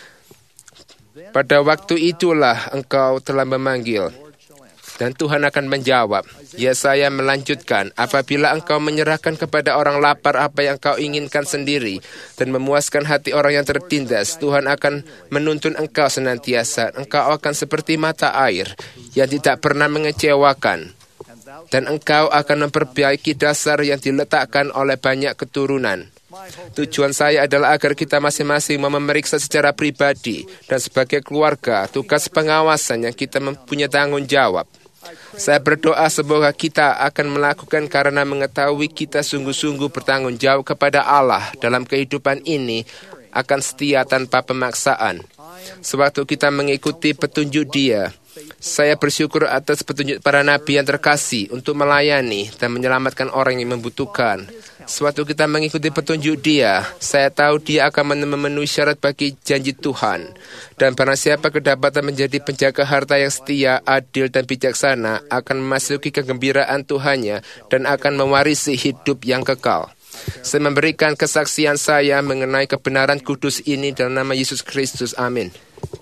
Pada waktu itulah engkau telah memanggil, dan Tuhan akan menjawab. Yesaya melanjutkan, apabila engkau menyerahkan kepada orang lapar apa yang kau inginkan sendiri, dan memuaskan hati orang yang tertindas, Tuhan akan menuntun engkau senantiasa. Engkau akan seperti mata air yang tidak pernah mengecewakan, dan engkau akan memperbaiki dasar yang diletakkan oleh banyak keturunan. Tujuan saya adalah agar kita masing-masing memeriksa secara pribadi dan sebagai keluarga tugas pengawasan yang kita mempunyai tanggung jawab. Saya berdoa semoga kita akan melakukan karena mengetahui kita sungguh-sungguh bertanggung jawab kepada Allah dalam kehidupan ini akan setia tanpa pemaksaan. Sewaktu kita mengikuti petunjuk Dia, saya bersyukur atas petunjuk para nabi yang terkasih untuk melayani dan menyelamatkan orang yang membutuhkan. Sewaktu kita mengikuti petunjuk Dia, saya tahu Dia akan memenuhi syarat bagi janji Tuhan. Dan barang siapa kedapatan menjadi penjaga harta yang setia, adil, dan bijaksana, akan memasuki kegembiraan Tuhannya dan akan mewarisi hidup yang kekal. Saya memberikan kesaksian saya mengenai kebenaran kudus ini dalam nama Yesus Kristus. Amin.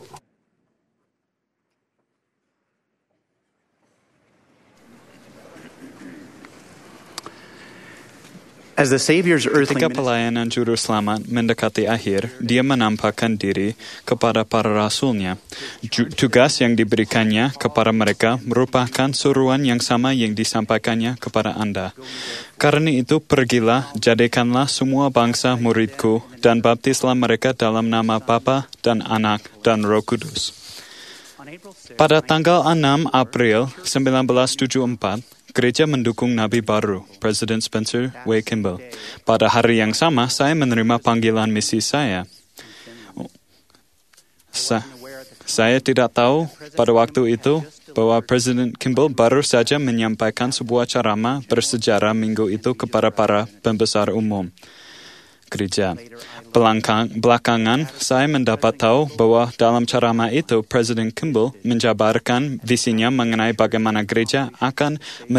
As the Savior's earthly Ketika ministry, pelayanan Juru Selamat mendekati akhir, Dia menampakkan diri kepada para rasulnya. Tugas yang diberikannya kepada mereka merupakan suruhan yang sama yang disampaikannya kepada Anda. Karena itu, pergilah, jadikanlah semua bangsa muridku, dan baptislah mereka dalam nama Bapa dan Anak dan Roh Kudus. Pada tanggal 6 April 1974, Gereja mendukung Nabi baru, Presiden Spencer W. Kimball. Pada hari yang sama, saya menerima panggilan misi saya. Saya tidak tahu pada waktu itu bahwa Presiden Kimball baru saja menyampaikan sebuah ceramah bersejarah minggu itu kepada para pembesar umum gereja. Belakangan, saya mendapat tahu bahwa dalam ceramah itu, Presiden Kimball menjabarkan visinya mengenai bagaimana gereja akan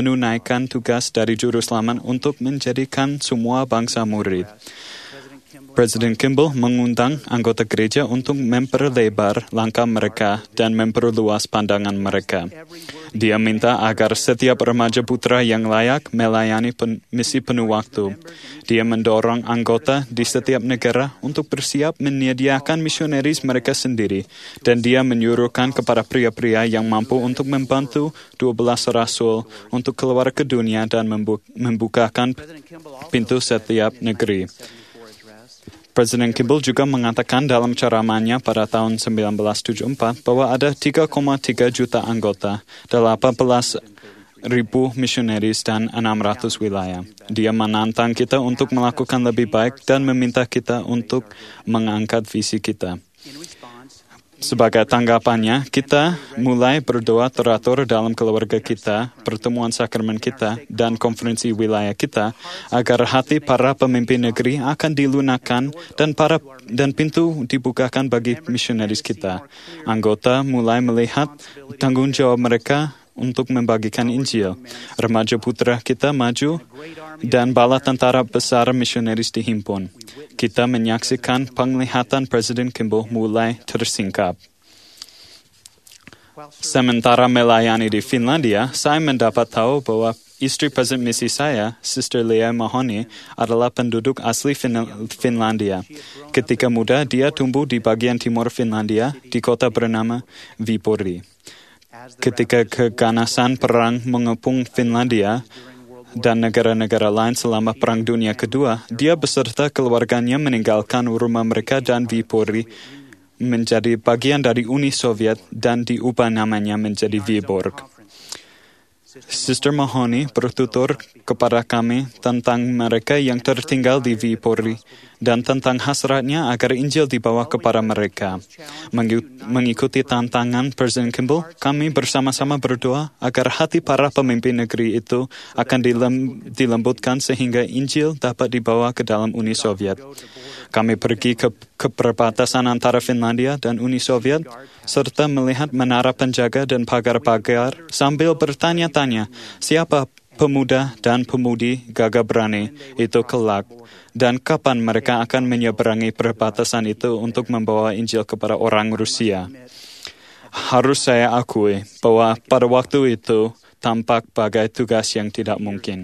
menunaikan tugas dari Juru Selamat untuk menjadikan semua bangsa murid. Presiden Kimball mengundang anggota gereja untuk memperlebar langkah mereka dan memperluas pandangan mereka. Dia minta agar setiap remaja putra yang layak melayani misi penuh waktu. Dia mendorong anggota di setiap negara untuk bersiap menyediakan misionaris mereka sendiri, dan dia menyuruhkan kepada pria-pria yang mampu untuk membantu 12 rasul untuk keluar ke dunia dan membukakan pintu setiap negeri. Presiden Kimball juga mengatakan dalam ceramahnya pada tahun 1974 bahwa ada 3,3 juta anggota, 18.000 misionaris dan 600 wilayah. Dia menantang kita untuk melakukan lebih baik dan meminta kita untuk mengangkat visi kita. Sebagai tanggapannya, kita mulai berdoa teratur dalam keluarga kita, pertemuan sakramen kita, dan konferensi wilayah kita, agar hati para pemimpin negeri akan dilunakkan dan pintu dibukakan bagi misionaris kita. Anggota mulai melihat tanggung jawab mereka untuk membagikan Injil. Remaja putra kita maju dan bala tentara besar misionaris dihimpun. Kita menyaksikan penglihatan Presiden Kimball mulai tersingkap. Sementara melayani di Finlandia, saya mendapat tahu bahwa istri Presiden misi saya, Sister Leah Mahoney, adalah penduduk asli Finlandia. Ketika muda, dia tumbuh di bagian timur Finlandia, di kota bernama Viipuri. Ketika keganasan perang mengepung Finlandia dan negara-negara lain selama Perang Dunia Kedua, dia beserta keluarganya meninggalkan rumah mereka dan Viipuri menjadi bagian dari Uni Soviet dan diubah namanya menjadi Vyborg. Sister Mahoney bertutur kepada kami tentang mereka yang tertinggal di Viipuri dan tentang hasratnya agar Injil dibawa kepada mereka. Mengikuti tantangan Presiden Kimball, kami bersama-sama berdoa agar hati para pemimpin negeri itu akan dilembutkan sehingga Injil dapat dibawa ke dalam Uni Soviet. Kami pergi ke perbatasan antara Finlandia dan Uni Soviet, serta melihat menara penjaga dan pagar-pagar sambil bertanya-tanya siapa pemuda dan pemudi gagah berani itu kelak, dan kapan mereka akan menyeberangi perbatasan itu untuk membawa Injil kepada orang Rusia. Harus saya akui bahwa pada waktu itu tampak bagai tugas yang tidak mungkin.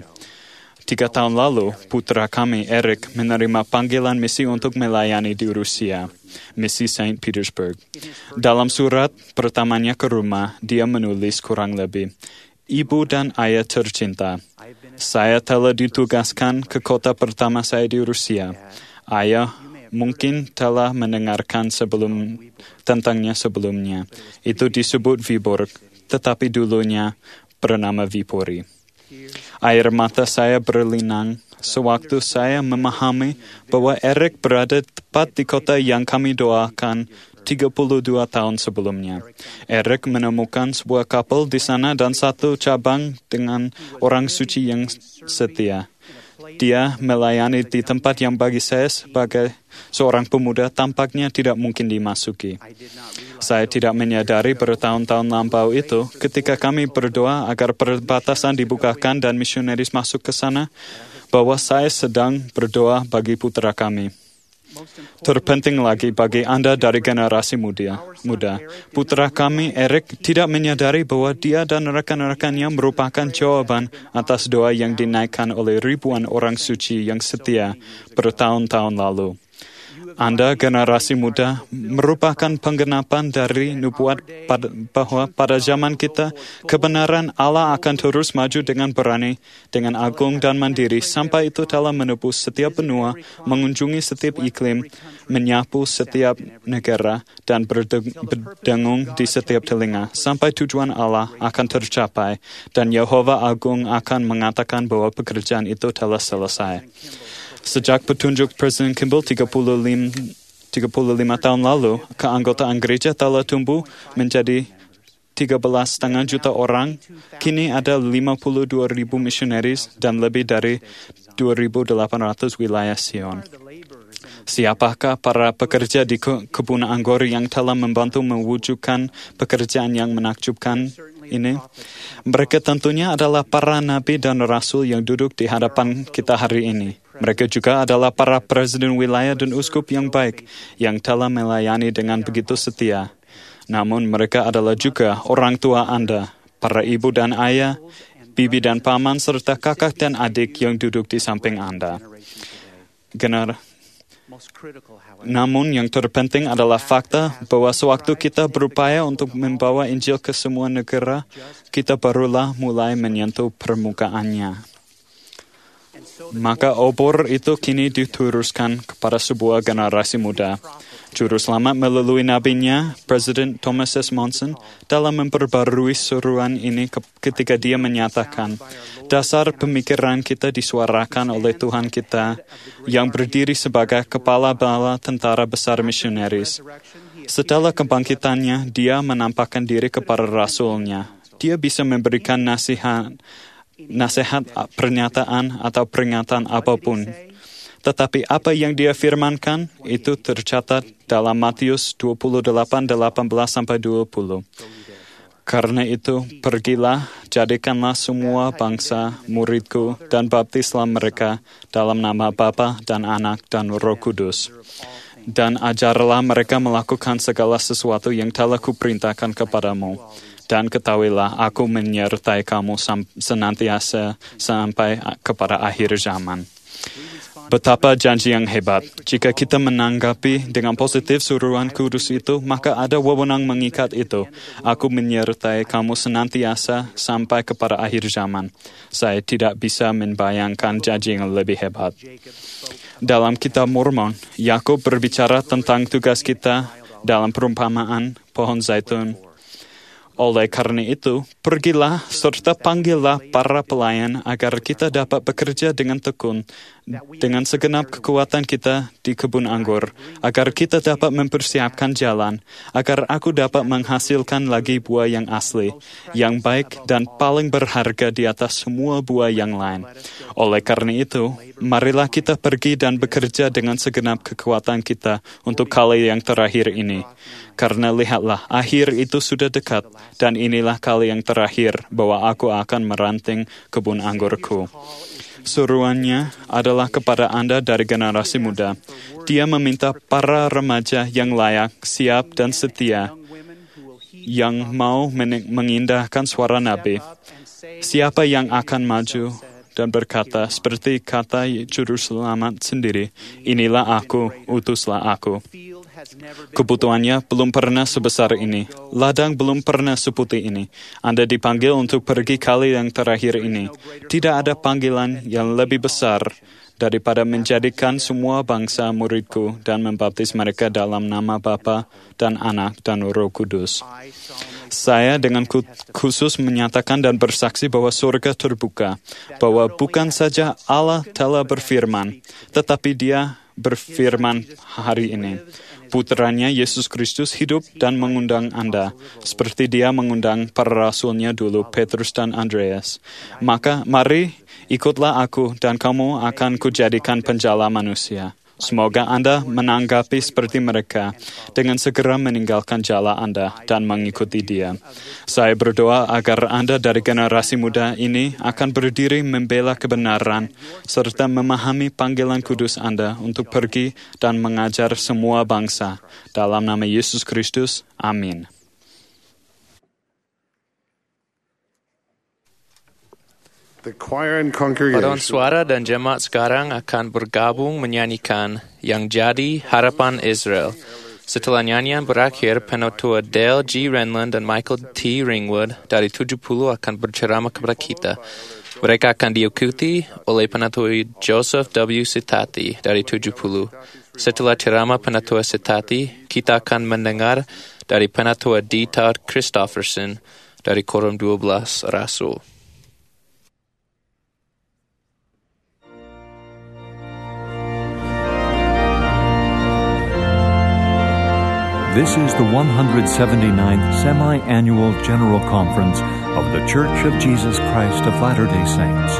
3 tahun lalu, putra kami, Eric, menerima panggilan misi untuk melayani di Rusia, misi St. Petersburg. Dalam surat pertamanya ke rumah, dia menulis kurang lebih, "Ibu dan ayah tercinta, saya telah ditugaskan ke kota pertama saya di Rusia. Ayah mungkin telah mendengarkan tentangnya sebelumnya. Itu disebut Vyborg, tetapi dulunya bernama Viipuri." Air mata saya berlinang sewaktu saya memahami bahwa Eric berada tepat di kota yang kami doakan 32 tahun sebelumnya. Eric menemukan sebuah kapel di sana dan satu cabang dengan orang suci yang setia. Dia melayani di tempat yang bagi saya sebagai seorang pemuda tampaknya tidak mungkin dimasuki. Saya tidak menyadari bertahun-tahun lampau itu ketika kami berdoa agar perbatasan dibukakan dan misionaris masuk ke sana, bahwa saya sedang berdoa bagi putra kami. Terpenting lagi bagi Anda dari generasi muda, putra kami Eric tidak menyadari bahwa dia dan rekan-rekannya merupakan jawaban atas doa yang dinaikkan oleh ribuan orang suci yang setia bertahun-tahun lalu. Anda, generasi muda, merupakan penggenapan dari nubuat bahwa pada zaman kita, kebenaran Allah akan terus maju dengan berani, dengan agung dan mandiri, sampai itu telah menebus setiap benua, mengunjungi setiap iklim, menyapu setiap negara, dan berdengung di setiap telinga, sampai tujuan Allah akan tercapai, dan Yehova Agung akan mengatakan bahwa pekerjaan itu telah selesai. Sejak petunjuk Presiden Kimball 35 tahun lalu, keanggotaan gereja telah tumbuh menjadi 13,5 juta orang. Kini ada 52.000 misionaris dan lebih dari 2.800 wilayah Sion. Siapakah para pekerja di kebun anggur yang telah membantu mewujudkan pekerjaan yang menakjubkan ini? Mereka tentunya adalah para nabi dan rasul yang duduk di hadapan kita hari ini. Mereka juga adalah para presiden wilayah dan uskup yang baik, yang telah melayani dengan begitu setia. Namun mereka adalah juga orang tua Anda, para ibu dan ayah, bibi dan paman, serta kakak dan adik yang duduk di samping Anda. Namun yang terpenting adalah fakta bahwa sewaktu kita berupaya untuk membawa Injil ke semua negara, kita barulah mulai menyentuh permukaannya. Maka obor itu kini diteruskan kepada sebuah generasi muda. Juru selamat melalui nabinya, Presiden Thomas S. Monson, dalam memperbarui seruan ini ketika dia menyatakan, dasar pemikiran kita disuarakan oleh Tuhan kita yang berdiri sebagai kepala bala tentara besar misionaris. Setelah kebangkitannya, dia menampakkan diri kepada rasulnya. Dia bisa memberikan nasihat, pernyataan, atau peringatan apapun. Tetapi apa yang dia firmankan itu tercatat dalam Matius 28:18-20. Karena itu, pergilah, jadikanlah semua bangsa muridku dan baptislah mereka dalam nama Bapa dan Anak dan Roh Kudus. Dan ajarlah mereka melakukan segala sesuatu yang telah kuperintahkan kepadamu. Dan ketahuilah, aku menyertai kamu senantiasa sampai kepada akhir zaman. Betapa janji yang hebat. Jika kita menanggapi dengan positif suruhan kudus itu, maka ada wewenang mengikat itu. Aku menyertai kamu senantiasa sampai kepada akhir zaman. Saya tidak bisa membayangkan janji yang lebih hebat. Dalam kitab Mormon, Yakub berbicara tentang tugas kita dalam perumpamaan pohon zaitun. Oleh karena itu, pergilah serta panggillah para pelayan agar kita dapat bekerja dengan tekun, dengan segenap kekuatan kita di kebun anggur, agar kita dapat mempersiapkan jalan, agar aku dapat menghasilkan lagi buah yang asli, yang baik dan paling berharga di atas semua buah yang lain. Oleh karena itu, marilah kita pergi dan bekerja dengan segenap kekuatan kita untuk kali yang terakhir ini. Karena lihatlah, akhir itu sudah dekat, dan inilah kali yang terakhir bahwa aku akan meranting kebun anggurku. Suruhannya adalah kepada Anda dari generasi muda. Dia meminta para remaja yang layak, siap, dan setia, yang mau mengindahkan suara Nabi. Siapa yang akan maju dan berkata, seperti kata Juru Selamat sendiri, inilah aku, utuslah aku. Kebutuhannya belum pernah sebesar ini. Ladang belum pernah seputih ini. Anda dipanggil untuk pergi kali yang terakhir ini. Tidak ada panggilan yang lebih besar daripada menjadikan semua bangsa muridku dan membaptis mereka dalam nama Bapa dan Anak dan Roh Kudus. Saya dengan khusus menyatakan dan bersaksi bahwa surga terbuka, bahwa bukan saja Allah telah berfirman, tetapi Dia berfirman hari ini. Putranya Yesus Kristus hidup dan mengundang Anda, seperti Dia mengundang para rasulnya dulu, Petrus dan Andreas. Maka mari, ikutlah aku dan kamu akan kujadikan penjala manusia. Semoga Anda menanggapi seperti mereka dengan segera meninggalkan jala Anda dan mengikuti Dia. Saya berdoa agar Anda dari generasi muda ini akan berdiri membela kebenaran serta memahami panggilan kudus Anda untuk pergi dan mengajar semua bangsa. Dalam nama Yesus Kristus, amin. Paduan suara dan jemaat sekarang akan bergabung menyanyikan Yang Jadi Harapan Israel. Setelah nyanyian berakhir, penatua Dale G. Renlund dan Michael T. Ringwood dari 70 akan berceramah kepada kita. Mereka akan diikuti oleh penatua Joseph W. Sitati dari 70. Setelah ceramah penatua Sitati, kita akan mendengar dari penatua D. Todd Christofferson dari Korum 12 Rasul. This is the 179th Semi-Annual General Conference of The Church of Jesus Christ of Latter-day Saints.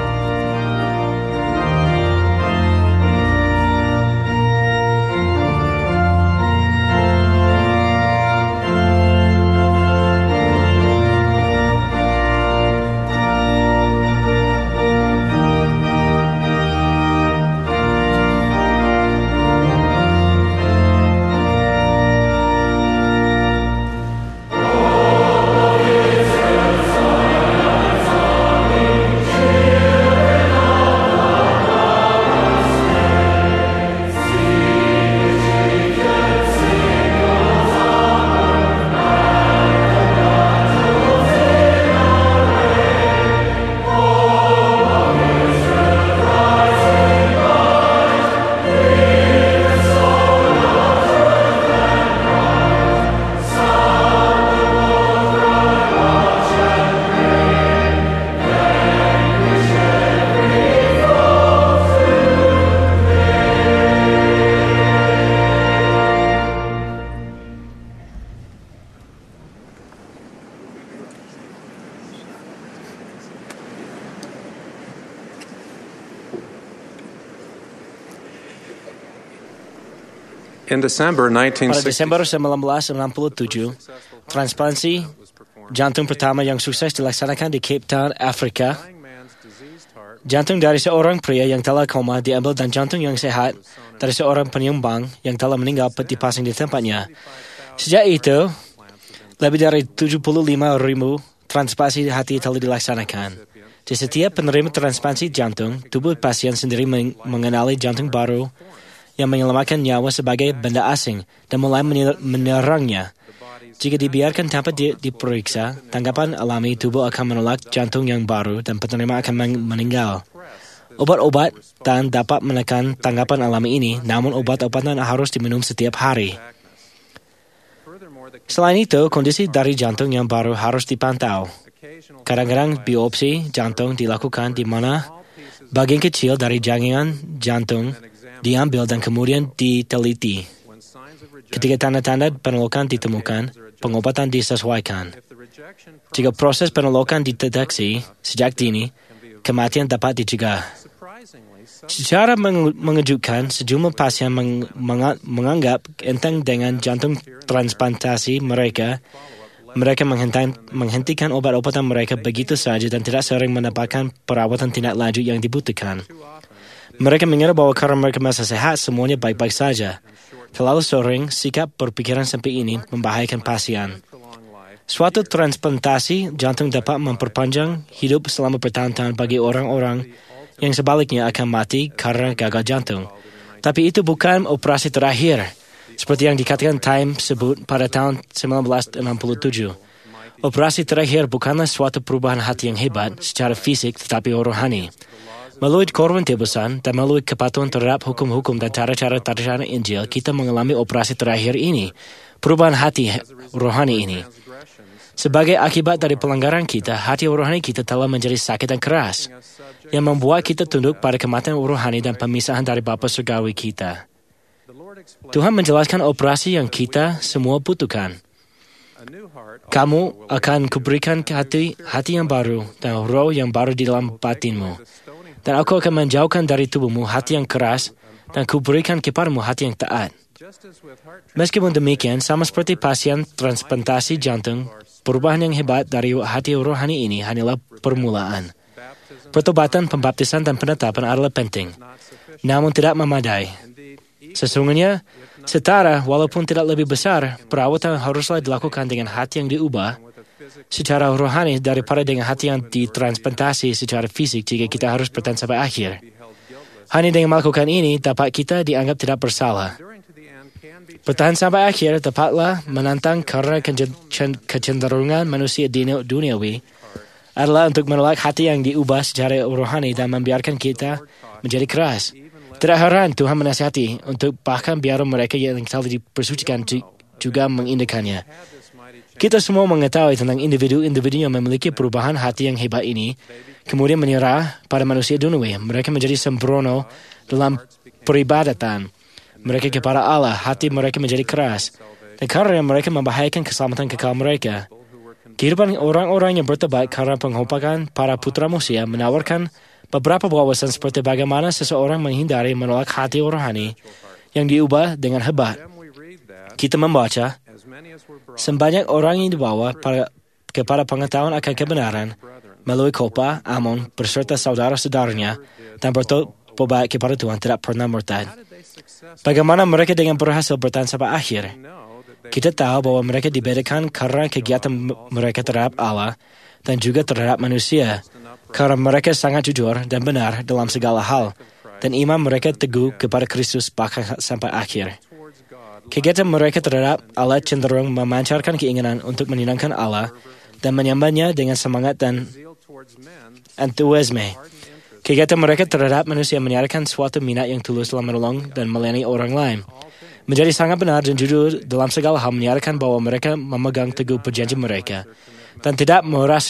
In December Pada 1960, Desember 1967, transplantasi jantung pertama yang sukses dilaksanakan di Cape Town, Afrika. Jantung dari seorang pria yang telah koma diambil dan jantung yang sehat dari seorang penyumbang yang telah meninggal dipasang di tempatnya. Sejak itu, lebih dari 75,000 transplantasi hati telah dilaksanakan. Di setiap penerima transplantasi jantung, tubuh pasien sendiri mengenali jantung baru yang menyelamatkan nyawa sebagai benda asing dan mulai menyerangnya. Jika dibiarkan tanpa diperiksa, tanggapan alami tubuh akan menolak jantung yang baru dan penerima akan meninggal. Obat-obat dan dapat menekan tanggapan alami ini, namun obat-obatan harus diminum setiap hari. Selain itu, kondisi dari jantung yang baru harus dipantau. Kadang-kadang biopsi jantung dilakukan di mana bagian kecil dari jaringan jantung diambil dan kemudian diteliti. Ketika tanda-tanda penolakan ditemukan, pengobatan disesuaikan. Jika proses penolakan dideteksi sejak dini, kematian dapat dicegah. Secara mengejutkan, sejumlah pasien menganggap enteng dengan jantung transplantasi mereka. Mereka menghentikan obat-obatan mereka begitu saja dan tidak sering mendapatkan perawatan tindak lanjut yang dibutuhkan. Mereka mengira bahwa karena mereka masih sehat, semuanya baik-baik saja. Terlalu sering, sikap berpikiran seperti ini membahayakan pasien. Suatu transplantasi jantung dapat memperpanjang hidup selama bertahun-tahun bagi orang-orang yang sebaliknya akan mati karena gagal jantung. Tapi itu bukan operasi terakhir, seperti yang dikatakan Time sebut pada tahun 1967. Operasi terakhir bukanlah suatu perubahan hati yang hebat secara fisik tetapi rohani. Melalui korban tebusan dan melalui kepatuhan terhadap hukum-hukum dan cara-cara teladan Injil, kita mengalami operasi terakhir ini, perubahan hati rohani ini. Sebagai akibat dari pelanggaran kita, hati rohani kita telah menjadi sakit dan keras, yang membuat kita tunduk pada kematian rohani dan pemisahan dari Bapa Surgawi kita. Tuhan menjelaskan operasi yang kita semua butuhkan. Kamu akan kuberikan hati yang baru dan roh yang baru di dalam batinmu. Dan aku akan menjauhkan dari tubuhmu hati yang keras dan kuberikan kepadamu hati yang taat. Meskipun demikian, sama seperti pasien transplantasi jantung, perubahan yang hebat dari hati rohani ini hanyalah permulaan. Pertobatan, pembaptisan, dan penetapan adalah penting, namun tidak memadai. Sesungguhnya, setara walaupun tidak lebih besar, perawatan haruslah dilakukan dengan hati yang diubah secara rohani daripada dengan hati yang ditransplantasi secara fisik jika kita harus bertahan sampai akhir. Hanya dengan melakukan ini, dapat kita dianggap tidak bersalah. Bertahan sampai akhir dapatlah menantang karena kecenderungan manusia duniawi adalah untuk menolak hati yang diubah secara rohani dan membiarkan kita menjadi keras. Tidak heran Tuhan menasihati untuk bahkan biar mereka yang telah dipersucikan juga mengindakannya. Kita semua mengetahui tentang individu-individu yang memiliki perubahan hati yang hebat ini, kemudian menyerah pada manusia duniawi. Mereka menjadi sembrono dalam peribadatan mereka kepada Allah, hati mereka menjadi keras, dan karena mereka membahayakan keselamatan kekal mereka. Kehidupan orang-orang yang bertobat karena penghompakan para putra manusia menawarkan beberapa wawasan seperti bagaimana seseorang menghindari menolak hati rohani yang diubah dengan hebat. Kita membaca, sebanyak orang yang dibawa kepada pengetahuan akan kebenaran melalui Kopa, Amon, beserta saudara-saudaranya dan bertobat kepada Tuhan tidak pernah murtad. Bagaimana mereka dengan berhasil bertahan sampai akhir? Kita tahu bahwa mereka dibedakan karena kegiatan mereka terhadap Allah dan juga terhadap manusia, karena mereka sangat jujur dan benar dalam segala hal, dan iman mereka teguh kepada Kristus bahkan sampai akhir. Kegiatan mereka terhadap Allah cenderung memancarkan keinginan untuk menyenangkan Allah dan menyembahnya dengan semangat dan entusiasme. Kegiatan mereka terhadap manusia menyiarkan suatu minat yang tulus dalam menolong dan melayani orang lain. Menjadi sangat benar dan jujur dalam segala hal menyiarkan bahwa mereka memegang teguh perjanjian mereka dan tidak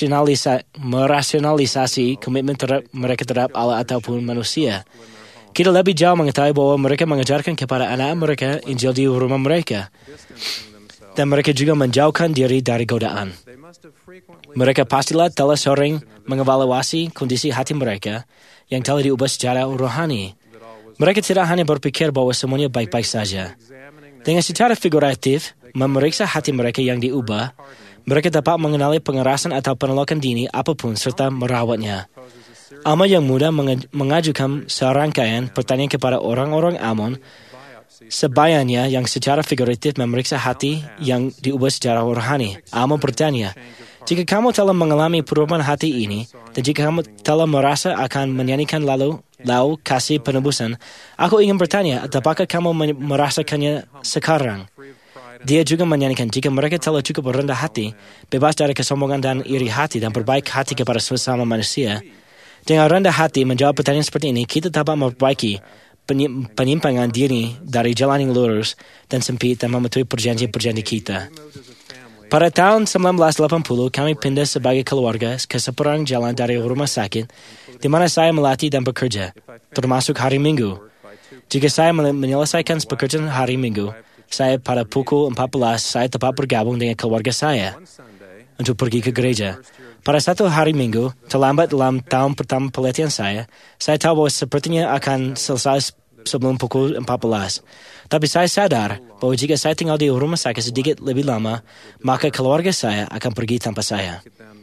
merasionalisasi komitmen mereka terhadap Allah ataupun manusia. Kita lebih jauh mengetahui bahwa mereka mengajarkan kepada anak mereka Injil di rumah mereka, dan mereka juga menjauhkan diri dari godaan. Mereka pastilah telah sering mengevaluasi kondisi hati mereka yang telah diubah secara rohani. Mereka tidak hanya berpikir bahwa semuanya baik-baik saja. Dengan secara figuratif, memeriksa hati mereka yang diubah, mereka dapat mengenali pengerasan atau penolakan dini apapun serta merawatnya. Amal yang mudah mengajukan serangkaian pertanyaan kepada orang-orang Amon, sebayanya yang secara figuratif memeriksa hati yang diubah secara rohani. Amon bertanya, jika kamu telah mengalami perubahan hati ini, dan jika kamu telah merasa akan menyanyikan lalu kasih penebusan, aku ingin bertanya, apakah kamu merasakannya sekarang? Dia juga menyanyikan, jika mereka telah cukup rendah hati, bebas dari kesombongan dan iri hati, dan berbaik hati kepada sesama manusia. Dengan rendah hati menjawab pertanyaan seperti ini, kita dapat memperbaiki penyimpangan diri dari jalan yang lurus dan sempit dan mematuhi perjanjian-perjanjian kita. Pada tahun 1980, kami pindah sebagai keluarga ke seberang jalan dari rumah sakit, di mana saya melatih dan bekerja, termasuk hari Minggu. Jika saya menyelesaikan pekerjaan hari Minggu, saya pada pukul 14, saya tepat bergabung dengan keluarga saya untuk pergi ke gereja. Pada satu hari Minggu, terlambat dalam tahun pertama pelatihan saya tahu bahwa sepertinya akan selesai sebelum pukul 14. Tapi saya sadar bahwa jika saya tinggal di rumah sakit sedikit lebih lama, maka keluarga saya akan pergi tanpa saya.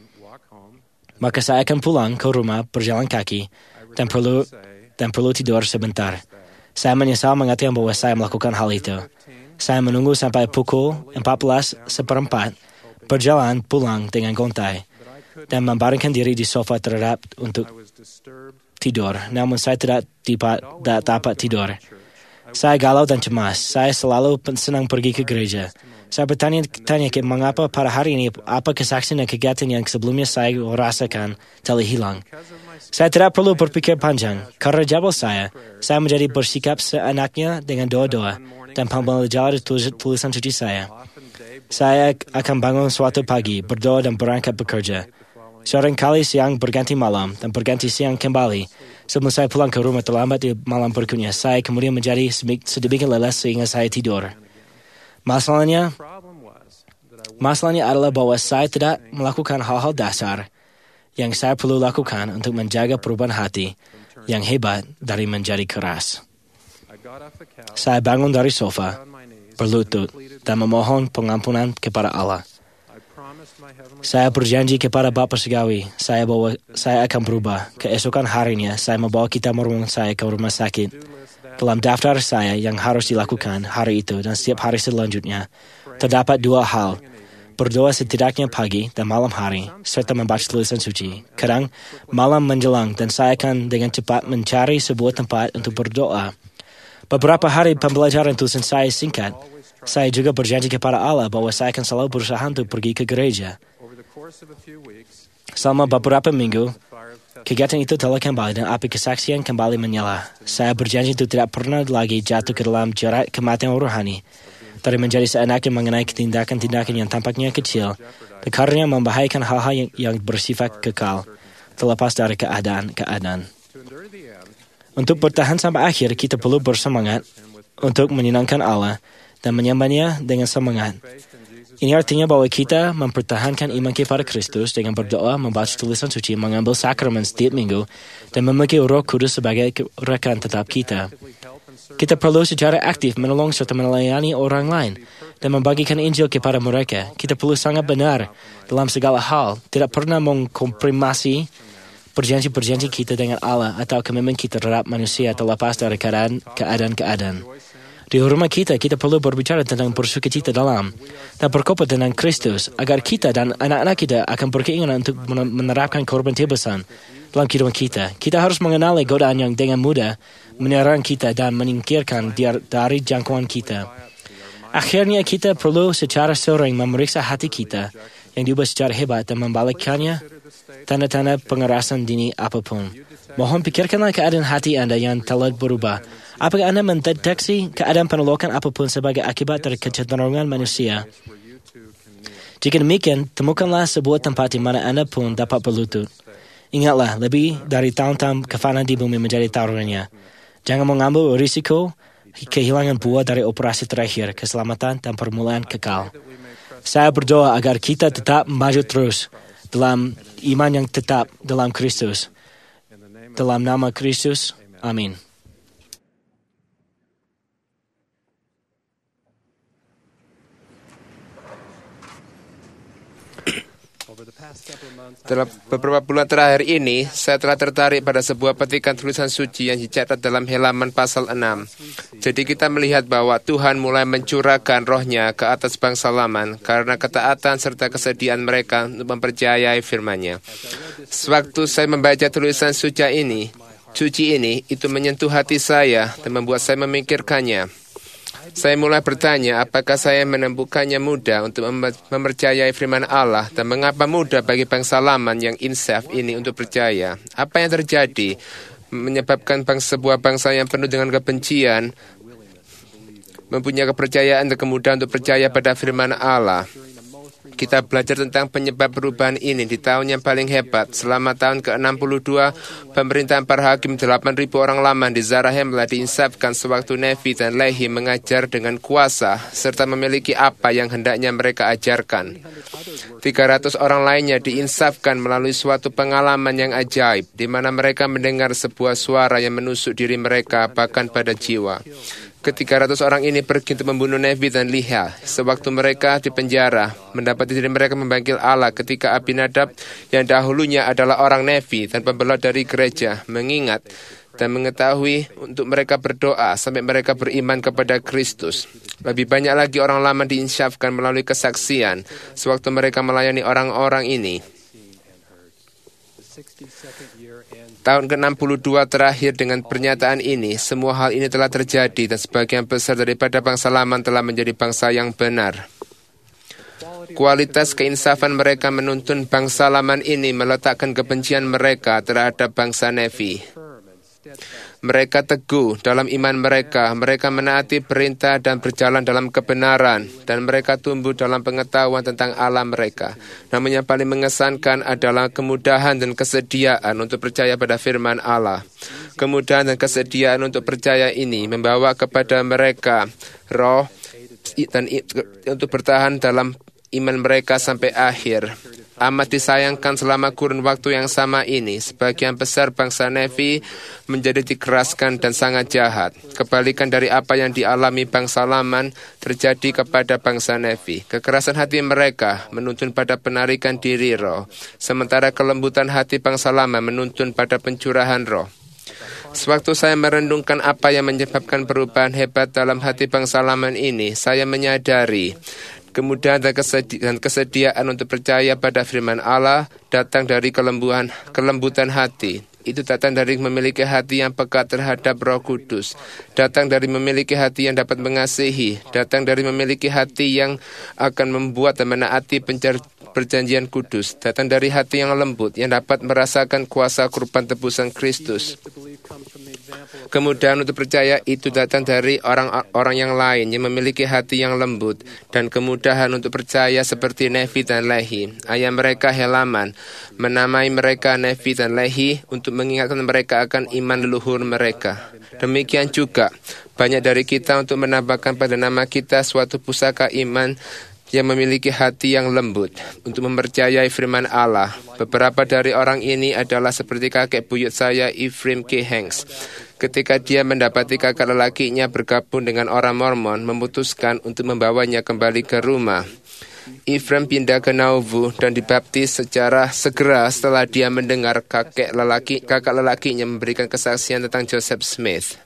Maka saya akan pulang ke rumah berjalan kaki dan perlu tidur sebentar. Saya menyesal mengatakan bahwa saya melakukan hal itu. Saya menunggu sampai pukul 14:15, berjalan pulang dengan gontai, dan membaringkan diri di sofa terhadap untuk tidur. Namun saya tidak dapat tidur. Saya galau dan cemas. Saya selalu senang pergi ke gereja. Saya bertanya mengapa pada hari ini, apa kesaksian dan kegiatan yang sebelumnya saya rasakan telah hilang. Saya tidak perlu berpikir panjang. Karena jawab saya menjadi bersikap seenaknya dengan doa-doa dan pembelajaran tulisan suci saya. Saya akan bangun suatu pagi, berdoa dan berangkat bekerja. Seringkali siang berganti malam dan berganti siang kembali. Sebelum saya pulang ke rumah terlambat di malam berikutnya, saya kemudian menjadi sedemikian lelah sehingga saya tidur. Masalahnya adalah bahwa saya tidak melakukan hal-hal dasar yang saya perlu lakukan untuk menjaga perubahan hati yang hebat dari menjadi keras. Saya bangun dari sofa, berlutut, dan memohon pengampunan kepada Allah. Saya berjanji kepada Bapa Surgawi, saya akan berubah. Keesokan harinya, saya membawa kitab merenung saya ke rumah sakit. Dalam daftar saya yang harus dilakukan hari itu dan setiap hari selanjutnya, terdapat 2 hal. Berdoa setidaknya pagi dan malam hari, serta membaca tulisan suci. Kadang malam menjelang dan saya akan dengan cepat mencari sebuah tempat untuk berdoa. Beberapa hari pembelajaran tulisan saya singkat. Saya juga berjanji kepada Allah bahwa saya akan selalu berusaha untuk pergi ke gereja. Selama beberapa minggu, kegiatan itu telah kembali dan api kesaksian kembali menyala. Saya berjanji untuk tidak pernah lagi jatuh ke dalam jerat kematian rohani, dari menjadi seenaknya mengenai tindakan-tindakan yang tampaknya kecil, dan karena membahayakan hal-hal yang bersifat kekal, terlepas dari keadaan. Untuk bertahan sampai akhir, kita perlu bersemangat untuk menyenangkan Allah dan menyembahnya dengan semangat. Ini artinya bahwa kita mempertahankan iman kepada Kristus dengan berdoa, membaca tulisan suci, mengambil sakramen setiap minggu, dan memiliki Roh Kudus sebagai rekan tetap kita. Kita perlu secara aktif menolong serta melayani orang lain dan membagikan Injil kepada mereka. Kita perlu sangat benar dalam segala hal, tidak pernah mengkomprimasi perjanji-perjanji kita dengan Allah atau komitmen kita terhadap manusia terlepas dari keadaan-keadaan. Di rumah kita perlu berbicara tentang bersukacita dalam dan berkopat dengan Kristus agar kita dan anak-anak kita akan berkeinginan untuk menerapkan korban tebusan dalam kehidupan kita. Kita harus mengenali godaan yang dengan mudah menyerang kita dan menyingkirkan dari jangkauan kita. Akhirnya kita perlu secara sering memeriksa hati kita yang diubah secara hebat dan membalikkannya tanda-tanda pengerasan dini apapun. Mohon pikirkanlah keadaan hati Anda yang telah berubah. Apakah Anda mendeteksi keadaan penolakan apapun sebagai akibat dari kecenderungan manusia? Jika demikian, temukanlah sebuah tempat di mana Anda pun dapat berlutut. Ingatlah, lebih dari tahun-tahun kefanaan di bumi menjadi taruhannya. Jangan mengambil risiko kehilangan buah dari operasi terakhir, keselamatan dan permulaan kekal. Saya berdoa agar kita tetap maju terus dalam iman yang tetap dalam Kristus. Dalam nama Kristus, amin. Dalam beberapa bulan terakhir ini, saya telah tertarik pada sebuah petikan tulisan suci yang dicatat dalam halaman pasal 6. Jadi kita melihat bahwa Tuhan mulai mencurahkan rohnya ke atas bangsa Laman karena ketaatan serta kesediaan mereka untuk mempercayai firman-Nya. Sewaktu saya membaca tulisan suci ini, itu menyentuh hati saya dan membuat saya memikirkannya. Saya mulai bertanya apakah saya menemukannya mudah untuk mempercayai firman Allah dan mengapa mudah bagi bangsa Laman yang insaf ini untuk percaya. Apa yang terjadi menyebabkan sebuah bangsa yang penuh dengan kebencian mempunyai kepercayaan dan kemudahan untuk percaya pada firman Allah. Kita belajar tentang penyebab perubahan ini di tahun yang paling hebat. Selama tahun ke-62, pemerintahan para hakim 8.000 orang Laman di Zarahem telah diinsafkan sewaktu Nefi dan Lehi mengajar dengan kuasa serta memiliki apa yang hendaknya mereka ajarkan. 300 orang lainnya diinsafkan melalui suatu pengalaman yang ajaib, di mana mereka mendengar sebuah suara yang menusuk diri mereka bahkan pada jiwa. Ke-300 orang ini pergi untuk membunuh Nefi dan Liha. Sewaktu mereka di penjara, mendapati diri mereka memanggil Allah ketika Abinadab yang dahulunya adalah orang Nefi dan pembelot dari gereja, mengingat dan mengetahui untuk mereka berdoa sampai mereka beriman kepada Kristus. Lebih banyak lagi orang lama diinsyafkan melalui kesaksian sewaktu mereka melayani orang-orang ini. Tahun ke-62 terakhir dengan pernyataan ini, semua hal ini telah terjadi dan sebagian besar daripada bangsa Laman telah menjadi bangsa yang benar. Kualitas keinsafan mereka menuntun bangsa Laman ini meletakkan kebencian mereka terhadap bangsa Nefi. Mereka teguh dalam iman mereka menaati perintah dan berjalan dalam kebenaran, dan mereka tumbuh dalam pengetahuan tentang Allah mereka. Namun yang paling mengesankan adalah kemudahan dan kesediaan untuk percaya pada firman Allah. Kemudahan dan kesediaan untuk percaya ini membawa kepada mereka roh dan untuk bertahan dalam iman mereka sampai akhir. Amat disayangkan selama kurun waktu yang sama ini, sebagian besar bangsa Nefi menjadi dikeraskan dan sangat jahat. Kebalikan dari apa yang dialami bangsa Laman terjadi kepada bangsa Nefi. Kekerasan hati mereka menuntun pada penarikan diri roh, sementara kelembutan hati bangsa Laman menuntun pada pencurahan roh. Sewaktu saya merenungkan apa yang menyebabkan perubahan hebat dalam hati bangsa Laman ini, saya menyadari kemudahan dan kesediaan untuk percaya pada firman Allah datang dari kelembutan hati. Itu datang dari memiliki hati yang peka terhadap Roh Kudus. Datang dari memiliki hati yang dapat mengasihi. Datang dari memiliki hati yang akan membuat dan menaati perjanjian kudus. Datang dari hati yang lembut yang dapat merasakan kuasa kurban tebusan Kristus. Kemudahan untuk percaya itu datang dari orang-orang yang lain yang memiliki hati yang lembut, dan kemudahan untuk percaya seperti Nefi dan Lehi. Ayah mereka Helaman menamai mereka Nefi dan Lehi untuk mengingatkan mereka akan iman leluhur mereka. Demikian juga banyak dari kita untuk menambahkan pada nama kita suatu pusaka iman yang memiliki hati yang lembut untuk mempercayai firman Allah. Beberapa dari orang ini adalah seperti kakek buyut saya, Ephraim K. Hanks. Ketika dia mendapati kakak lelakinya bergabung dengan orang Mormon, memutuskan untuk membawanya kembali ke rumah. Ephraim pindah ke Nauvoo dan dibaptis secara segera setelah dia mendengar kakak lelakinya memberikan kesaksian tentang Joseph Smith.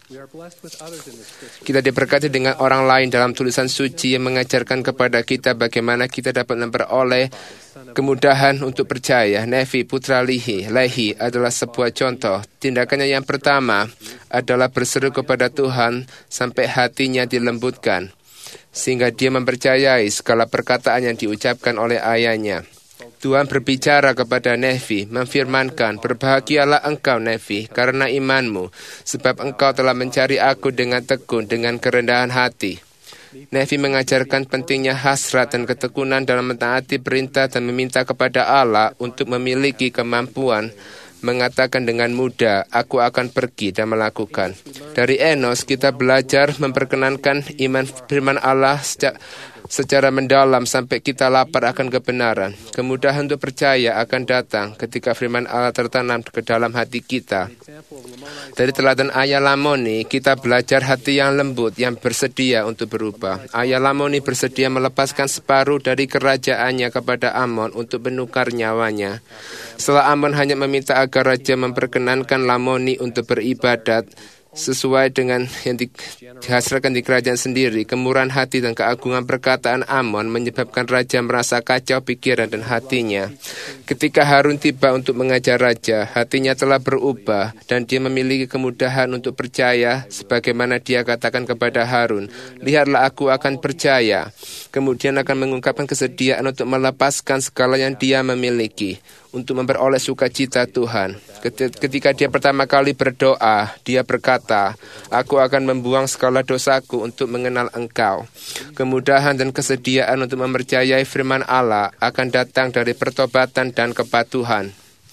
Kita diberkati dengan orang lain dalam tulisan suci yang mengajarkan kepada kita bagaimana kita dapat memperoleh kemudahan untuk percaya. Nefi, putra Lehi adalah sebuah contoh. Tindakannya yang pertama adalah berseru kepada Tuhan sampai hatinya dilembutkan, sehingga dia mempercayai segala perkataan yang diucapkan oleh ayahnya. Tuhan berbicara kepada Nefi, memfirmankan, "Berbahagialah engkau, Nefi, karena imanmu, sebab engkau telah mencari aku dengan tekun, dengan kerendahan hati." Nefi mengajarkan pentingnya hasrat dan ketekunan dalam mentaati perintah dan meminta kepada Allah untuk memiliki kemampuan mengatakan dengan mudah, "Aku akan pergi dan melakukan." Dari Enos kita belajar memperkenankan iman firman Allah sejak secara mendalam sampai kita lapar akan kebenaran. Kemudahan untuk percaya akan datang ketika firman Allah tertanam ke dalam hati kita. Dari teladan ayah Lamoni, kita belajar hati yang lembut, yang bersedia untuk berubah. Ayah Lamoni bersedia melepaskan separuh dari kerajaannya kepada Amon untuk menukar nyawanya. Setelah Amon hanya meminta agar raja memperkenankan Lamoni untuk beribadat sesuai dengan yang dihasilkan di kerajaan sendiri, kemurahan hati dan keagungan perkataan Amon menyebabkan raja merasa kacau pikiran dan hatinya. Ketika Harun tiba untuk mengajar raja, hatinya telah berubah dan dia memiliki kemudahan untuk percaya sebagaimana dia katakan kepada Harun, "Lihatlah, aku akan percaya." Kemudian akan mengungkapkan kesediaan untuk melepaskan segala yang dia memiliki untuk memperoleh sukacita Tuhan. Ketika dia pertama kali berdoa, dia berkata, "Aku akan membuang segala dosaku untuk mengenal Engkau." Kemudahan dan kesediaan untuk mempercayai firman Allah akan datang dari pertobatan dan kepatuhan.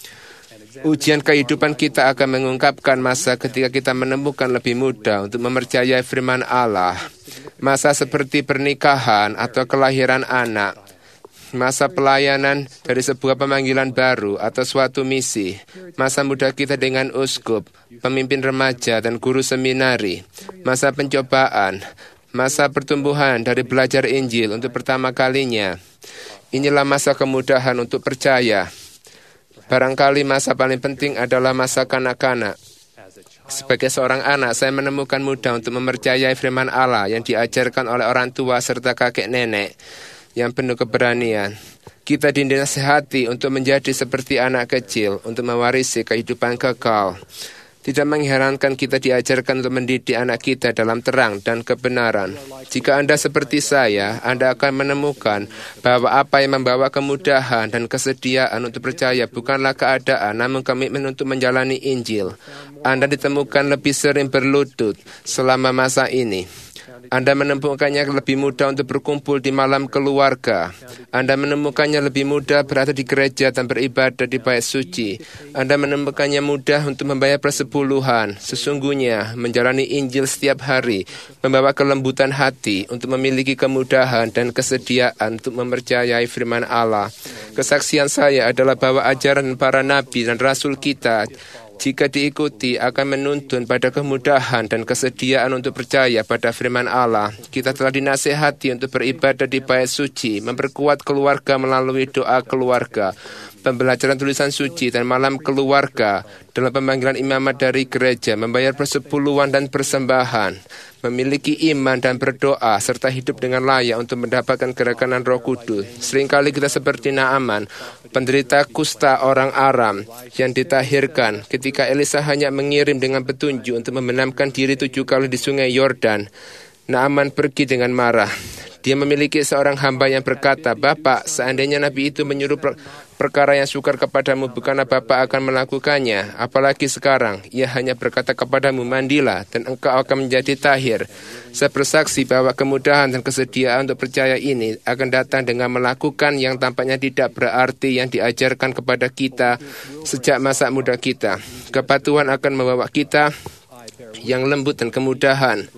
Ujian kehidupan kita akan mengungkapkan masa ketika kita menemukan lebih mudah untuk mempercayai firman Allah. Masa seperti pernikahan atau kelahiran anak, masa pelayanan dari sebuah pemanggilan baru atau suatu misi, masa muda kita dengan uskup, pemimpin remaja dan guru seminari, masa pencobaan, masa pertumbuhan dari belajar Injil untuk pertama kalinya. Inilah masa kemudahan untuk percaya. Barangkali masa paling penting adalah masa kanak-kanak. Sebagai seorang anak, saya menemukan mudah untuk mempercayai firman Allah yang diajarkan oleh orang tua serta kakek nenek yang penuh keberanian. Kita dinasihati untuk menjadi seperti anak kecil, untuk mewarisi kehidupan kekal. Tidak mengherankan kita diajarkan untuk mendidik anak kita dalam terang dan kebenaran. Jika Anda seperti saya, Anda akan menemukan bahwa apa yang membawa kemudahan dan kesediaan untuk percaya bukanlah keadaan, namun komitmen untuk menjalani Injil. Anda ditemukan lebih sering berlutut selama masa ini. Anda menemukannya lebih mudah untuk berkumpul di malam keluarga. Anda menemukannya lebih mudah berada di gereja dan beribadah di bait suci. Anda menemukannya mudah untuk membayar persepuluhan. Sesungguhnya, menjalani Injil setiap hari membawa kelembutan hati untuk memiliki kemudahan dan kesediaan untuk mempercayai firman Allah. Kesaksian saya adalah bahwa ajaran para nabi dan rasul kita, jika diikuti, akan menuntun pada kemudahan dan kesediaan untuk percaya pada firman Allah. Kita telah dinasihati untuk beribadah di bait suci, memperkuat keluarga melalui doa keluarga, pembelajaran tulisan suci dan malam keluarga, dalam pemanggilan imamat dari gereja, membayar persepuluhan dan persembahan, memiliki iman dan berdoa, serta hidup dengan layak untuk mendapatkan gerakanan Roh Kudus. Seringkali kita seperti Naaman, penderita kusta orang Aram yang ditahirkan ketika Elisa hanya mengirim dengan petunjuk untuk membenamkan diri 7 kali di sungai Yordan. Naaman pergi dengan marah. Dia memiliki seorang hamba yang berkata, "Bapak, seandainya Nabi itu menyuruh perkara yang sukar kepadamu, bukanlah Bapak akan melakukannya? Apalagi sekarang, ia hanya berkata kepadamu, mandilah, dan engkau akan menjadi tahir." Saya bersaksi bahwa kemudahan dan kesediaan untuk percaya ini akan datang dengan melakukan yang tampaknya tidak berarti yang diajarkan kepada kita sejak masa muda kita. Kepatuhan akan membawa kita yang lembut dan kemudahan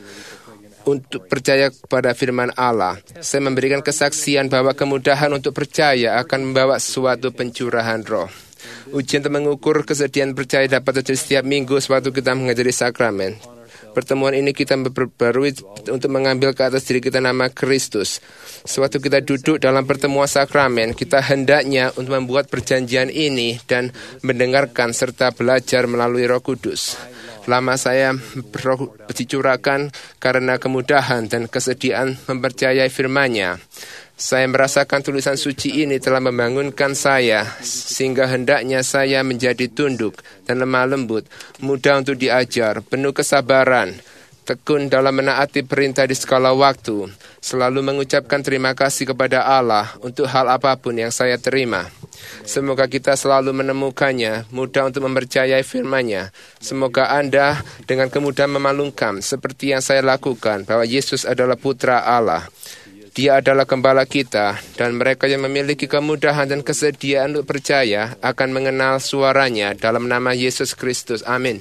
untuk percaya kepada firman Allah. Saya memberikan kesaksian bahwa kemudahan untuk percaya akan membawa suatu pencurahan roh. Ujian untuk mengukur kesediaan percaya dapat terjadi setiap minggu sewaktu kita menghadiri sakramen. Pertemuan ini kita berbarui untuk mengambil ke atas diri kita nama Kristus. Sewaktu kita duduk dalam pertemuan sakramen, kita hendaknya untuk membuat perjanjian ini dan mendengarkan serta belajar melalui Roh Kudus. Lama saya dicurahkan karena kemudahan dan kesediaan mempercayai firman-Nya. Saya merasakan tulisan suci ini telah membangunkan saya, sehingga hendaknya saya menjadi tunduk dan lemah lembut, mudah untuk diajar, penuh kesabaran, tekun dalam menaati perintah di segala waktu, selalu mengucapkan terima kasih kepada Allah untuk hal apapun yang saya terima. Semoga kita selalu menemukannya, mudah untuk mempercayai firman-Nya. Semoga Anda dengan kemudahan memaklumkan, seperti yang saya lakukan, bahwa Yesus adalah Putra Allah. Dia adalah gembala kita, dan mereka yang memiliki kemudahan dan kesediaan untuk percaya akan mengenal suaranya dalam nama Yesus Kristus. Amin.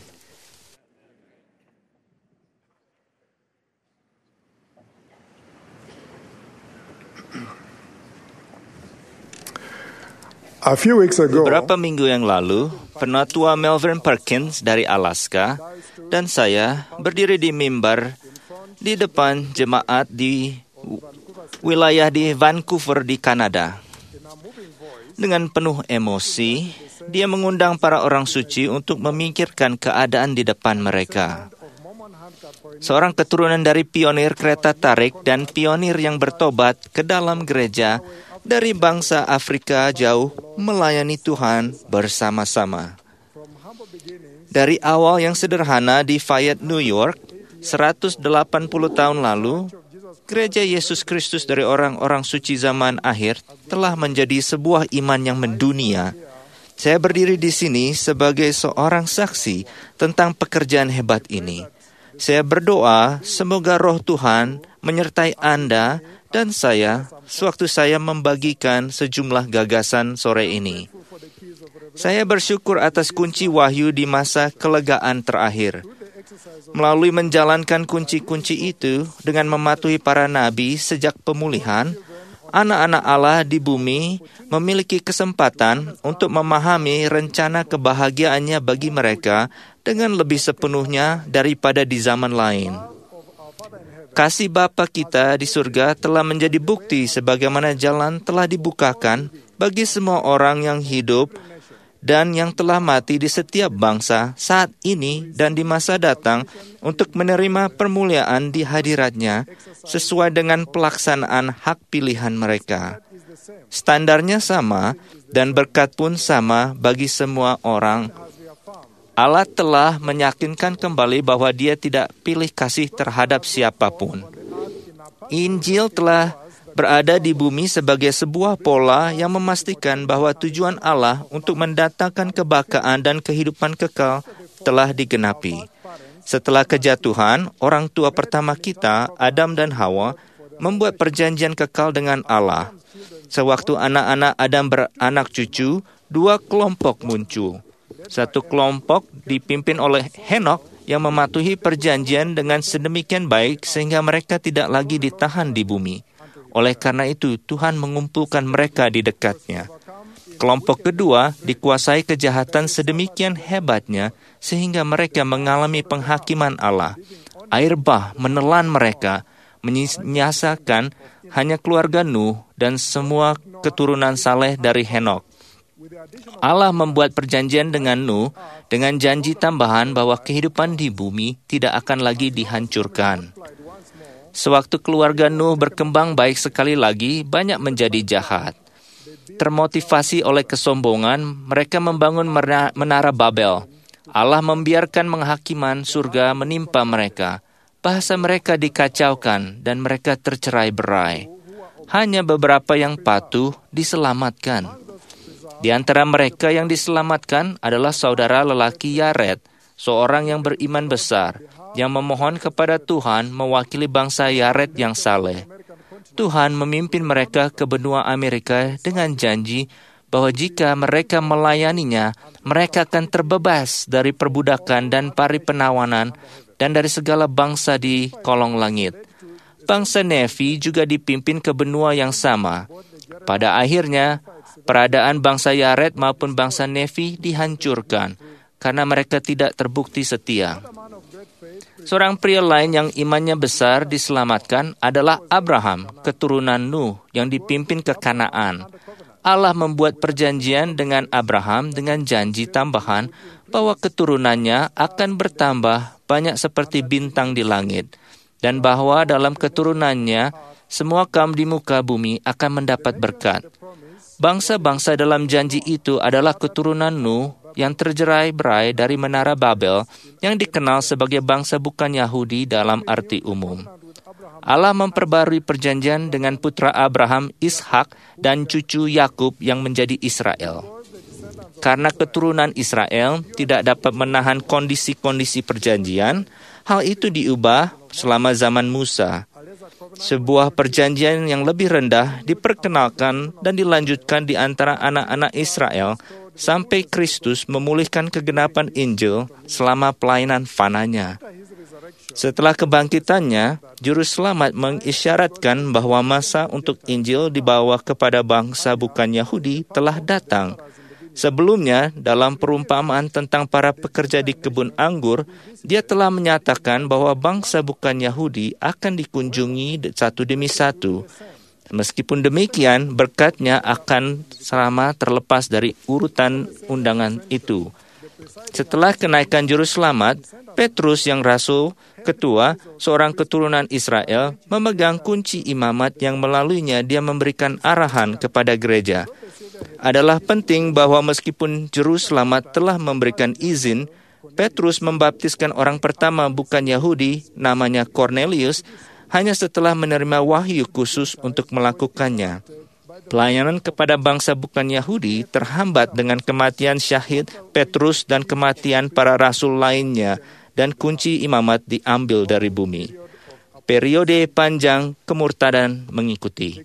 A few weeks ago, Beberapa minggu yang lalu, Penatua Melvin Perkins dari Alaska dan saya berdiri di mimbar di depan jemaat di wilayah di Vancouver di Kanada. Dengan penuh emosi, dia mengundang para orang suci untuk memikirkan keadaan di depan mereka. Seorang keturunan dari pionir kereta tarik dan pionir yang bertobat ke dalam gereja dari bangsa Afrika jauh melayani Tuhan bersama-sama. Dari awal yang sederhana di Fayette, New York, 180 tahun lalu, Gereja Yesus Kristus dari orang-orang suci zaman akhir telah menjadi sebuah iman yang mendunia. Saya berdiri di sini sebagai seorang saksi tentang pekerjaan hebat ini. Saya berdoa semoga roh Tuhan menyertai Anda dan saya sewaktu saya membagikan sejumlah gagasan sore ini. Saya bersyukur atas kunci wahyu di masa kelegaan terakhir. Melalui menjalankan kunci-kunci itu dengan mematuhi para nabi sejak pemulihan, anak-anak Allah di bumi memiliki kesempatan untuk memahami rencana kebahagiaannya bagi mereka dengan lebih sepenuhnya daripada di zaman lain. Kasih Bapa kita di surga telah menjadi bukti sebagaimana jalan telah dibukakan bagi semua orang yang hidup dan yang telah mati di setiap bangsa saat ini dan di masa datang untuk menerima permuliaan di hadiratnya sesuai dengan pelaksanaan hak pilihan mereka. Standarnya sama dan berkat pun sama bagi semua orang. Allah telah meyakinkan kembali bahwa Dia tidak pilih kasih terhadap siapapun. Injil telah berada di bumi sebagai sebuah pola yang memastikan bahwa tujuan Allah untuk mendatangkan kebahagiaan dan kehidupan kekal telah digenapi. Setelah kejatuhan, orang tua pertama kita, Adam dan Hawa, membuat perjanjian kekal dengan Allah. Sewaktu anak-anak Adam beranak cucu, dua kelompok muncul. Satu kelompok dipimpin oleh Henok yang mematuhi perjanjian dengan sedemikian baik sehingga mereka tidak lagi ditahan di bumi. Oleh karena itu, Tuhan mengumpulkan mereka di dekatnya. Kelompok kedua dikuasai kejahatan sedemikian hebatnya sehingga mereka mengalami penghakiman Allah. Air bah menelan mereka, menyisakan hanya keluarga Nuh dan semua keturunan saleh dari Henok. Allah membuat perjanjian dengan Nuh dengan janji tambahan bahwa kehidupan di bumi tidak akan lagi dihancurkan. Sewaktu keluarga Nuh berkembang baik sekali lagi, banyak menjadi jahat. Termotivasi oleh kesombongan, mereka membangun menara Babel. Allah membiarkan penghakiman surga menimpa mereka. Bahasa mereka dikacaukan dan mereka tercerai-berai. Hanya beberapa yang patuh diselamatkan. Di antara mereka yang diselamatkan adalah saudara lelaki Yared, seorang yang beriman besar, yang memohon kepada Tuhan mewakili bangsa Yared yang saleh. Tuhan memimpin mereka ke benua Amerika dengan janji bahwa jika mereka melayaninya, mereka akan terbebas dari perbudakan dan pari penawanan dan dari segala bangsa di kolong langit. Bangsa Nefi juga dipimpin ke benua yang sama. Pada akhirnya, peradaan bangsa Yared maupun bangsa Nefi dihancurkan karena mereka tidak terbukti setia. Seorang pria lain yang imannya besar diselamatkan adalah Abraham, keturunan Nuh yang dipimpin ke Kanaan. Allah membuat perjanjian dengan Abraham dengan janji tambahan bahwa keturunannya akan bertambah banyak seperti bintang di langit, dan bahwa dalam keturunannya semua kaum di muka bumi akan mendapat berkat. Bangsa-bangsa dalam janji itu adalah keturunan Nuh yang tercerai-berai dari menara Babel yang dikenal sebagai bangsa bukan Yahudi dalam arti umum. Allah memperbarui perjanjian dengan putra Abraham, Ishak, dan cucu Yakub yang menjadi Israel. Karena keturunan Israel tidak dapat menahan kondisi-kondisi perjanjian, hal itu diubah selama zaman Musa. Sebuah perjanjian yang lebih rendah diperkenalkan dan dilanjutkan di antara anak-anak Israel sampai Kristus memulihkan kegenapan Injil selama pelayanan fananya. Setelah kebangkitannya, Juru Selamat mengisyaratkan bahwa masa untuk Injil dibawa kepada bangsa bukan Yahudi telah datang. Sebelumnya, dalam perumpamaan tentang para pekerja di kebun anggur, dia telah menyatakan bahwa bangsa bukan Yahudi akan dikunjungi satu demi satu. Meskipun demikian, berkatnya akan selama terlepas dari urutan undangan itu. Setelah kenaikan Juru Selamat, Petrus yang rasul ketua, seorang keturunan Israel, memegang kunci imamat yang melaluinya dia memberikan arahan kepada gereja. Adalah penting bahwa meskipun Juru Selamat telah memberikan izin, Petrus membaptiskan orang pertama bukan Yahudi, namanya Cornelius, hanya setelah menerima wahyu khusus untuk melakukannya. Pelayanan kepada bangsa bukan Yahudi terhambat dengan kematian syahid Petrus dan kematian para rasul lainnya, dan kunci imamat diambil dari bumi. Periode panjang kemurtadan mengikuti.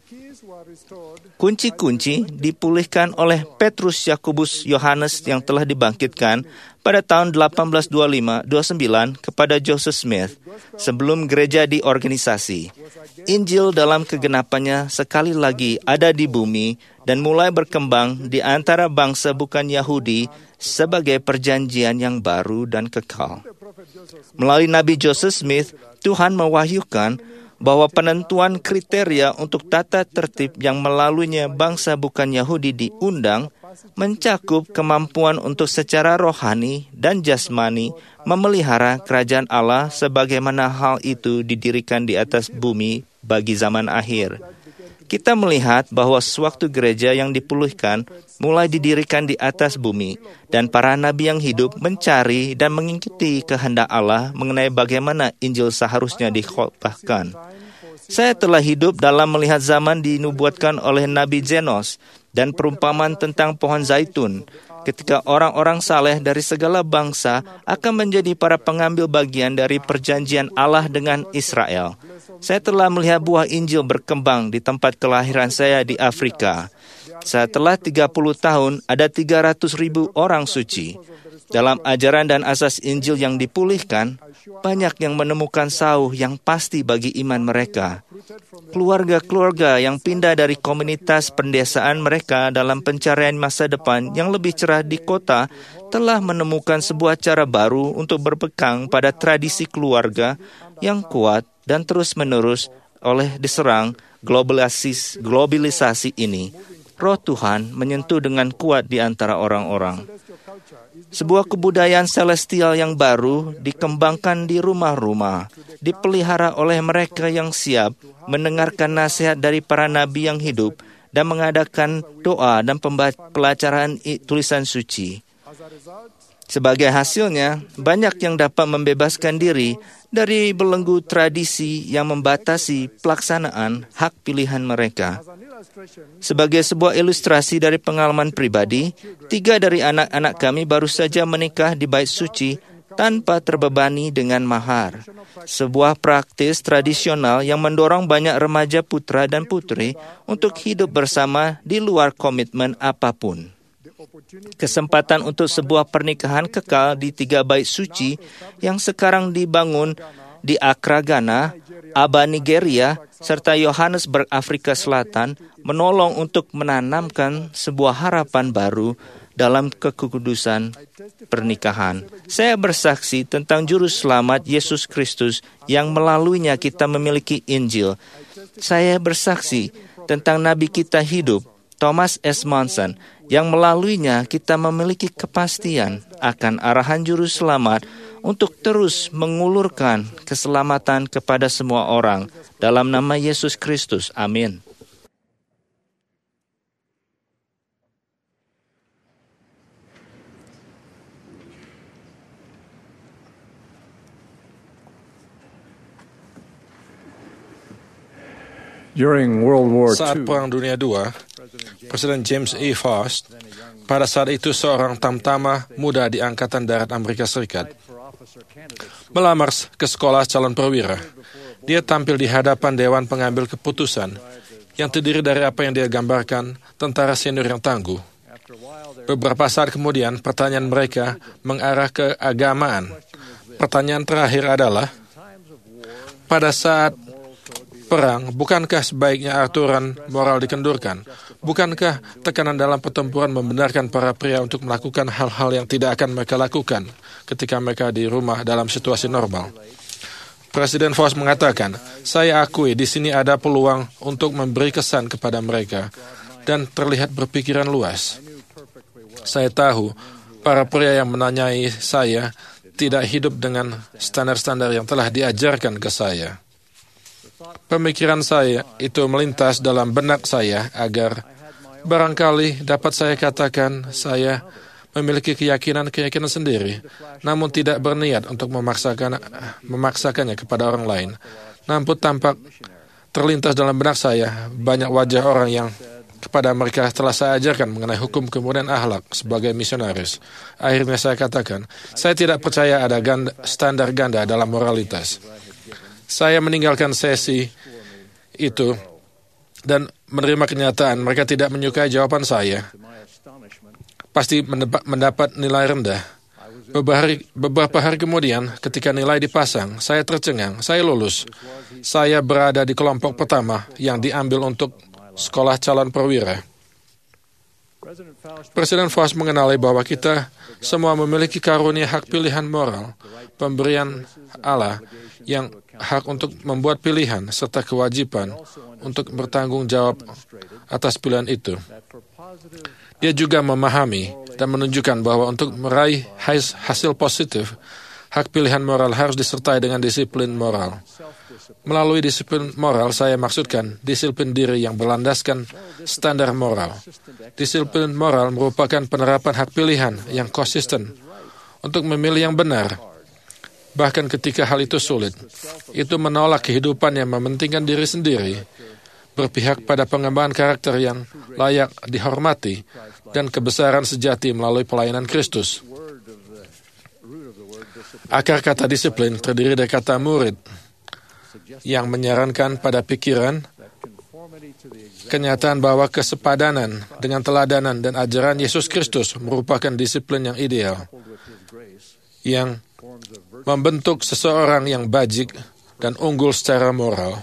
Kunci-kunci dipulihkan oleh Petrus, Yakobus, Yohanes yang telah dibangkitkan pada tahun 1829 kepada Joseph Smith sebelum gereja diorganisasi. Injil dalam kegenapannya sekali lagi ada di bumi dan mulai berkembang di antara bangsa bukan Yahudi sebagai perjanjian yang baru dan kekal. Melalui Nabi Joseph Smith, Tuhan mewahyukan bahwa penentuan kriteria untuk tata tertib yang melaluinya bangsa bukan Yahudi diundang mencakup kemampuan untuk secara rohani dan jasmani memelihara kerajaan Allah sebagaimana hal itu didirikan di atas bumi bagi zaman akhir. Kita melihat bahwa sewaktu gereja yang dipulihkan mulai didirikan di atas bumi, dan para nabi yang hidup mencari dan mengikuti kehendak Allah mengenai bagaimana Injil seharusnya dikhotbahkan. Saya telah hidup dalam melihat zaman dinubuatkan oleh Nabi Zenos dan perumpamaan tentang pohon zaitun, ketika orang-orang saleh dari segala bangsa akan menjadi para pengambil bagian dari perjanjian Allah dengan Israel. Saya telah melihat buah Injil berkembang di tempat kelahiran saya di Afrika. Setelah 30 tahun, ada 300,000 orang suci. Dalam ajaran dan asas Injil yang dipulihkan, banyak yang menemukan sauh yang pasti bagi iman mereka. Keluarga-keluarga yang pindah dari komunitas pendesaan mereka dalam pencarian masa depan yang lebih cerah di kota telah menemukan sebuah cara baru untuk berpegang pada tradisi keluarga yang kuat dan terus-menerus oleh diserang globalisasi ini. Roh Tuhan menyentuh dengan kuat di antara orang-orang. Sebuah kebudayaan celestial yang baru dikembangkan di rumah-rumah, dipelihara oleh mereka yang siap mendengarkan nasihat dari para nabi yang hidup dan mengadakan doa dan pelajaran tulisan suci. Sebagai hasilnya, banyak yang dapat membebaskan diri dari belenggu tradisi yang membatasi pelaksanaan hak pilihan mereka. Sebagai sebuah ilustrasi dari pengalaman pribadi, 3 dari anak-anak kami baru saja menikah di bait suci tanpa terbebani dengan mahar. Sebuah praktis tradisional yang mendorong banyak remaja putra dan putri untuk hidup bersama di luar komitmen apapun. Kesempatan untuk sebuah pernikahan kekal di 3 bait suci yang sekarang dibangun di Accra, Ghana, Aba, Nigeria, serta Johannesburg, Afrika Selatan, menolong untuk menanamkan sebuah harapan baru dalam kekudusan pernikahan. Saya bersaksi tentang Juru Selamat Yesus Kristus yang melaluinya kita memiliki Injil. Saya bersaksi tentang Nabi kita hidup, Thomas S. Monson, yang melaluinya kita memiliki kepastian akan arahan Juru Selamat untuk terus mengulurkan keselamatan kepada semua orang. Dalam nama Yesus Kristus, amin. Saat Perang Dunia II, Presiden James E. Faust, pada saat itu seorang tamtama muda di Angkatan Darat Amerika Serikat, melamar ke sekolah calon perwira. Dia tampil di hadapan Dewan Pengambil Keputusan yang terdiri dari apa yang dia gambarkan tentara senior yang tangguh. Beberapa saat kemudian, pertanyaan mereka mengarah ke agamaan. Pertanyaan terakhir adalah, pada saat perang, bukankah sebaiknya aturan moral dikendurkan? Bukankah tekanan dalam pertempuran membenarkan para pria untuk melakukan hal-hal yang tidak akan mereka lakukan ketika mereka di rumah dalam situasi normal? Presiden Voss mengatakan, "Saya akui di sini ada peluang untuk memberi kesan kepada mereka dan terlihat berpikiran luas. Saya tahu para pria yang menanyai saya tidak hidup dengan standar-standar yang telah diajarkan ke saya. Pemikiran saya itu melintas dalam benak saya agar barangkali dapat saya katakan saya memiliki keyakinan sendiri, namun tidak berniat untuk memaksakannya kepada orang lain. Namun tampak terlintas dalam benak saya banyak wajah orang yang kepada mereka telah saya ajarkan mengenai hukum kemudian akhlak sebagai misionaris. Akhirnya saya katakan, saya tidak percaya ada standar ganda dalam moralitas. Saya meninggalkan sesi itu dan menerima kenyataan mereka tidak menyukai jawaban saya. Pasti mendapat nilai rendah. Beberapa hari kemudian, ketika nilai dipasang, saya tercengang, saya lulus. Saya berada di kelompok pertama yang diambil untuk sekolah calon perwira. Presiden Voss mengenali bahwa kita semua memiliki karunia hak pilihan moral, pemberian Allah, yang hak untuk membuat pilihan, serta kewajiban untuk bertanggung jawab atas pilihan itu. Dia juga memahami dan menunjukkan bahwa untuk meraih hasil positif, hak pilihan moral harus disertai dengan disiplin moral. Melalui disiplin moral, saya maksudkan disiplin diri yang berlandaskan standar moral. Disiplin moral merupakan penerapan hak pilihan yang konsisten untuk memilih yang benar, bahkan ketika hal itu sulit. Itu menolak kehidupan yang mementingkan diri sendiri, berpihak pada pengembangan karakter yang layak dihormati, dan kebesaran sejati melalui pelayanan Kristus. Akar kata disiplin terdiri dari kata murid, yang menyarankan pada pikiran kenyataan bahwa kesepadanan dengan teladanan dan ajaran Yesus Kristus merupakan disiplin yang ideal, yang membentuk seseorang yang bajik dan unggul secara moral.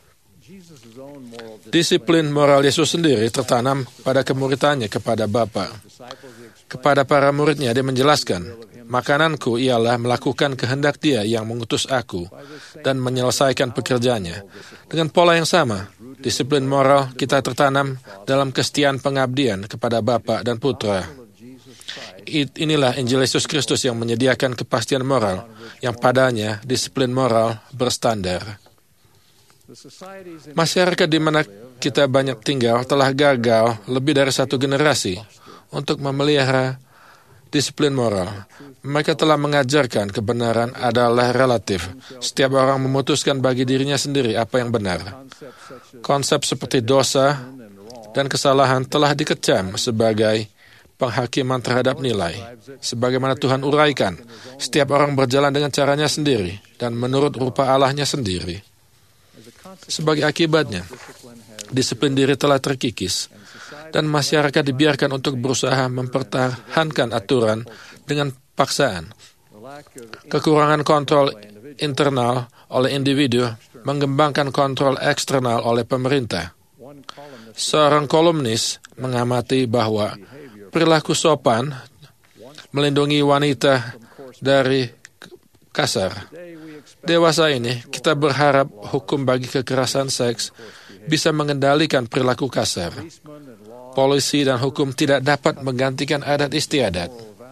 Disiplin moral Yesus sendiri tertanam pada kemuridannya kepada Bapa. Kepada para muridnya dia menjelaskan, makananku ialah melakukan kehendak Dia yang mengutus aku dan menyelesaikan pekerjaannya. Dengan pola yang sama, disiplin moral kita tertanam dalam kesetiaan pengabdian kepada Bapa dan Putra. Inilah Injil Yesus Kristus yang menyediakan kepastian moral, yang padanya disiplin moral berstandar. Masyarakat di mana kita banyak tinggal telah gagal lebih dari satu generasi untuk memelihara disiplin moral. Mereka telah mengajarkan kebenaran adalah relatif. Setiap orang memutuskan bagi dirinya sendiri apa yang benar. Konsep seperti dosa dan kesalahan telah dikecam sebagai penghakiman terhadap nilai. Sebagaimana Tuhan uraikan, setiap orang berjalan dengan caranya sendiri dan menurut rupa Allahnya sendiri. Sebagai akibatnya, disiplin diri telah terkikis, dan masyarakat dibiarkan untuk berusaha mempertahankan aturan dengan paksaan. Kekurangan kontrol internal oleh individu mengembangkan kontrol eksternal oleh pemerintah. Seorang kolumnis mengamati bahwa perilaku sopan melindungi wanita dari kasar. Dewasa ini, kita berharap hukum bagi kekerasan seks bisa mengendalikan perilaku kasar. Polisi dan hukum tidak dapat menggantikan adat istiadat,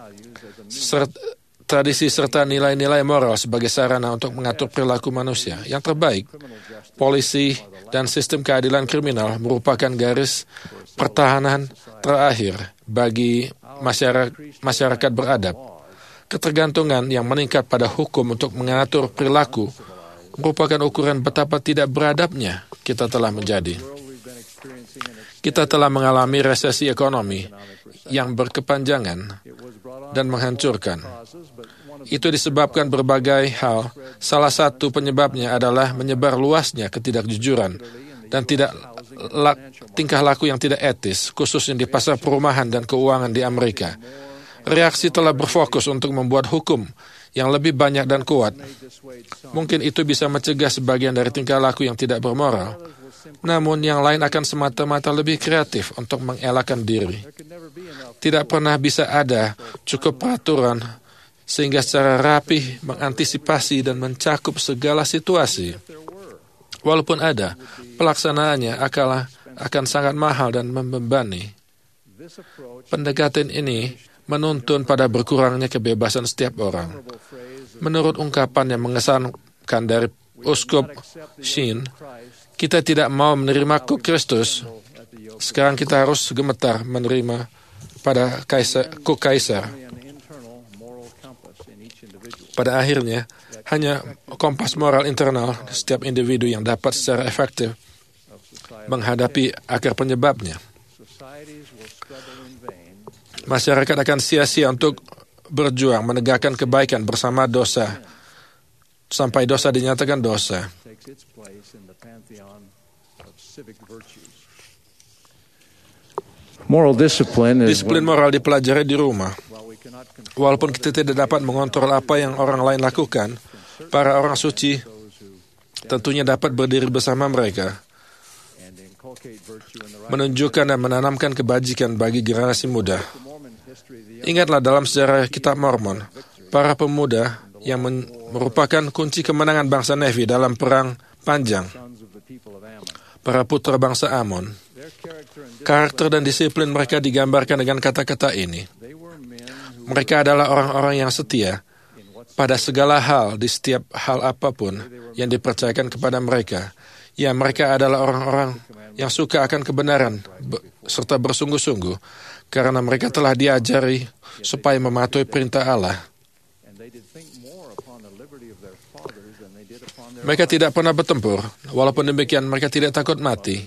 tradisi serta nilai-nilai moral sebagai sarana untuk mengatur perilaku manusia. Yang terbaik, polisi dan sistem keadilan kriminal merupakan garis pertahanan terakhir bagi masyarakat beradab. Ketergantungan yang meningkat pada hukum untuk mengatur perilaku merupakan ukuran betapa tidak beradabnya kita telah menjadi. Kita telah mengalami resesi ekonomi yang berkepanjangan dan menghancurkan. Itu disebabkan berbagai hal. Salah satu penyebabnya adalah menyebar luasnya ketidakjujuran dan tingkah laku yang tidak etis, khususnya di pasar perumahan dan keuangan di Amerika. reaksi telah berfokus untuk membuat hukum yang lebih banyak dan kuat. Mungkin itu bisa mencegah sebagian dari tingkah laku yang tidak bermoral, namun yang lain akan semata-mata lebih kreatif untuk mengelakkan diri. Tidak pernah bisa ada cukup peraturan sehingga secara rapih mengantisipasi dan mencakup segala situasi. Walaupun ada, pelaksanaannya akan sangat mahal dan membebani. Pendekatan ini menuntun pada berkurangnya kebebasan setiap orang. Menurut ungkapan yang mengesankan dari Uskup Sheen, kita tidak mau menerima Kristus. Sekarang kita harus gemetar menerima pada Kaisar. Pada akhirnya, hanya kompas moral internal setiap individu yang dapat secara efektif menghadapi akar penyebabnya. Masyarakat akan sia-sia untuk berjuang menegakkan kebaikan bersama dosa sampai dosa dinyatakan dosa. Disiplin moral dipelajari di rumah. Walaupun kita tidak dapat mengontrol apa yang orang lain lakukan, para orang suci tentunya dapat berdiri bersama mereka, menunjukkan dan menanamkan kebajikan bagi generasi muda. Ingatlah dalam sejarah kitab Mormon, para pemuda yang merupakan kunci kemenangan bangsa Nefi dalam perang panjang, para putra bangsa Amon. Karakter dan disiplin mereka digambarkan dengan kata-kata ini. Mereka adalah orang-orang yang setia pada segala hal, di setiap hal apapun yang dipercayakan kepada mereka. Ya, mereka adalah orang-orang yang suka akan kebenaran serta bersungguh-sungguh karena mereka telah diajari supaya mematuhi perintah Allah. Mereka tidak pernah bertempur, walaupun demikian mereka tidak takut mati.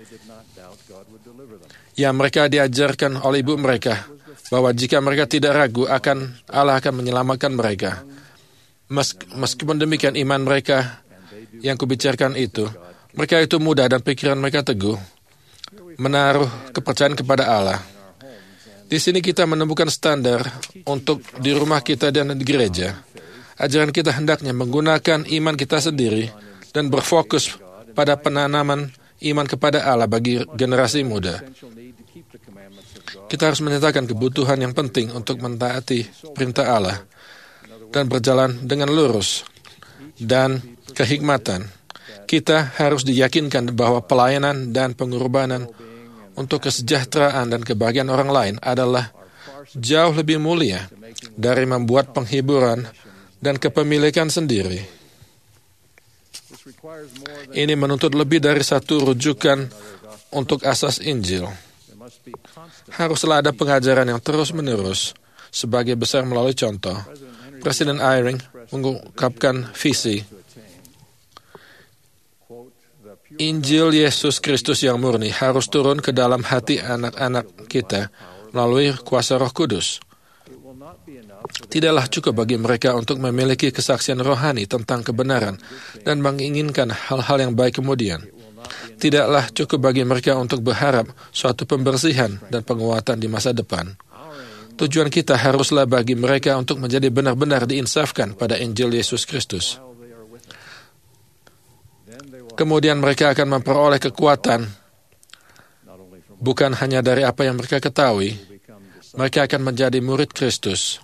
Ya, mereka diajarkan oleh ibu mereka bahwa jika mereka tidak ragu Allah akan menyelamatkan mereka. Meskipun demikian iman mereka yang kubicarakan itu, mereka itu muda dan pikiran mereka teguh, menaruh kepercayaan kepada Allah. Di sini kita menemukan standar untuk di rumah kita dan di gereja. Ajaran kita hendaknya menggunakan iman kita sendiri dan berfokus pada penanaman iman kepada Allah bagi generasi muda. Kita harus menyatakan kebutuhan yang penting untuk mentaati perintah Allah dan berjalan dengan lurus dan kehikmatan. Kita harus diyakinkan bahwa pelayanan dan pengorbanan untuk kesejahteraan dan kebahagiaan orang lain adalah jauh lebih mulia dari membuat penghiburan dan kepemilikan sendiri. Ini menuntut lebih dari satu rujukan untuk asas Injil. Haruslah ada pengajaran yang terus-menerus sebagai besar melalui contoh. Presiden Eyring mengungkapkan visi Injil Yesus Kristus yang murni harus turun ke dalam hati anak-anak kita melalui kuasa Roh Kudus. Tidaklah cukup bagi mereka untuk memiliki kesaksian rohani tentang kebenaran dan menginginkan hal-hal yang baik kemudian. Tidaklah cukup bagi mereka untuk berharap suatu pembersihan dan penguatan di masa depan. Tujuan kita haruslah bagi mereka untuk menjadi benar-benar diinsafkan pada Injil Yesus Kristus. Kemudian mereka akan memperoleh kekuatan bukan hanya dari apa yang mereka ketahui, mereka akan menjadi murid Kristus.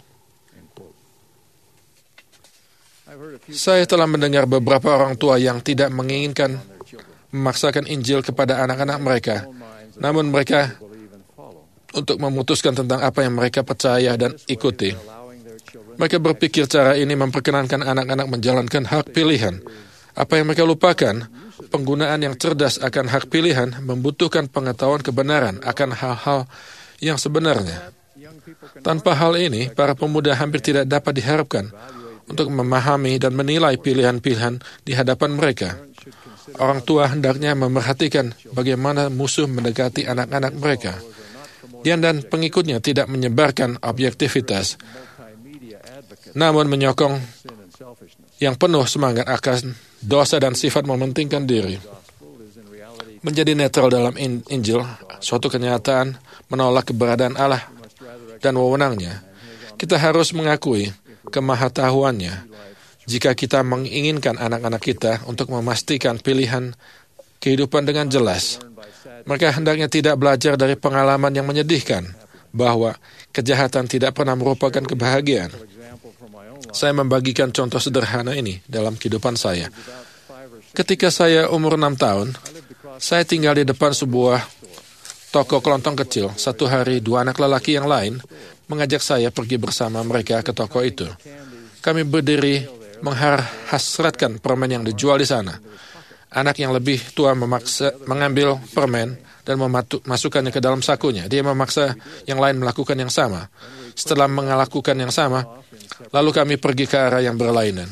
Saya telah mendengar beberapa orang tua yang tidak menginginkan memaksakan Injil kepada anak-anak mereka, namun mereka untuk memutuskan tentang apa yang mereka percaya dan ikuti. Mereka berpikir cara ini memperkenankan anak-anak menjalankan hak pilihan. Apa yang mereka lupakan, penggunaan yang cerdas akan hak pilihan membutuhkan pengetahuan kebenaran akan hal-hal yang sebenarnya. Tanpa hal ini, para pemuda hampir tidak dapat diharapkan untuk memahami dan menilai pilihan-pilihan di hadapan mereka. Orang tua hendaknya memerhatikan bagaimana musuh mendekati anak-anak mereka. Dia dan pengikutnya tidak menyebarkan objektivitas, namun menyokong yang penuh semangat akan dosa dan sifat mementingkan diri. Menjadi netral dalam Injil, suatu kenyataan menolak keberadaan Allah dan wewenangnya. Kita harus mengakui kemahatauannya jika kita menginginkan anak-anak kita untuk memastikan pilihan kehidupan dengan jelas. Mereka hendaknya tidak belajar dari pengalaman yang menyedihkan bahwa kejahatan tidak pernah merupakan kebahagiaan. Saya membagikan contoh sederhana ini dalam kehidupan saya. Ketika saya umur 6 tahun, saya tinggal di depan sebuah toko kelontong kecil. Satu hari, 2 anak lelaki yang lain mengajak saya pergi bersama mereka ke toko itu. Kami berdiri menghasratkan permen yang dijual di sana. Anak yang lebih tua mengambil permen dan memasukkannya ke dalam sakunya. Dia memaksa yang lain melakukan yang sama. Setelah melakukan yang sama, lalu kami pergi ke arah yang berlainan.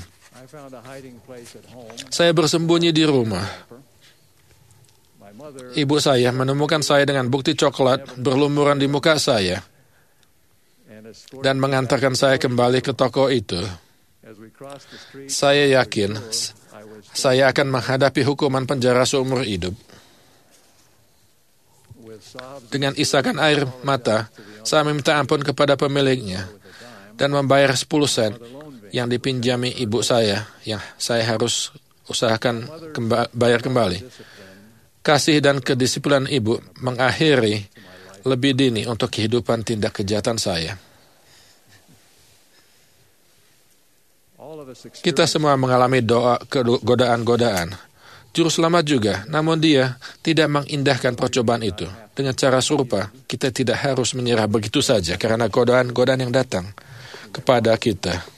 Saya bersembunyi di rumah. Ibu saya menemukan saya dengan bukti coklat berlumuran di muka saya dan mengantarkan saya kembali ke toko itu. Saya yakin saya akan menghadapi hukuman penjara seumur hidup. Dengan isakan air mata, saya meminta ampun kepada pemiliknya dan membayar 10 sen yang dipinjami ibu saya yang saya harus usahakan bayar kembali. Kasih dan kedisiplinan ibu mengakhiri lebih dini untuk kehidupan tindak kejahatan saya. Kita semua mengalami godaan-godaan. Juru selamat juga, namun dia tidak mengindahkan percobaan itu. Dengan cara serupa, kita tidak harus menyerah begitu saja karena godaan-godaan yang datang kepada kita.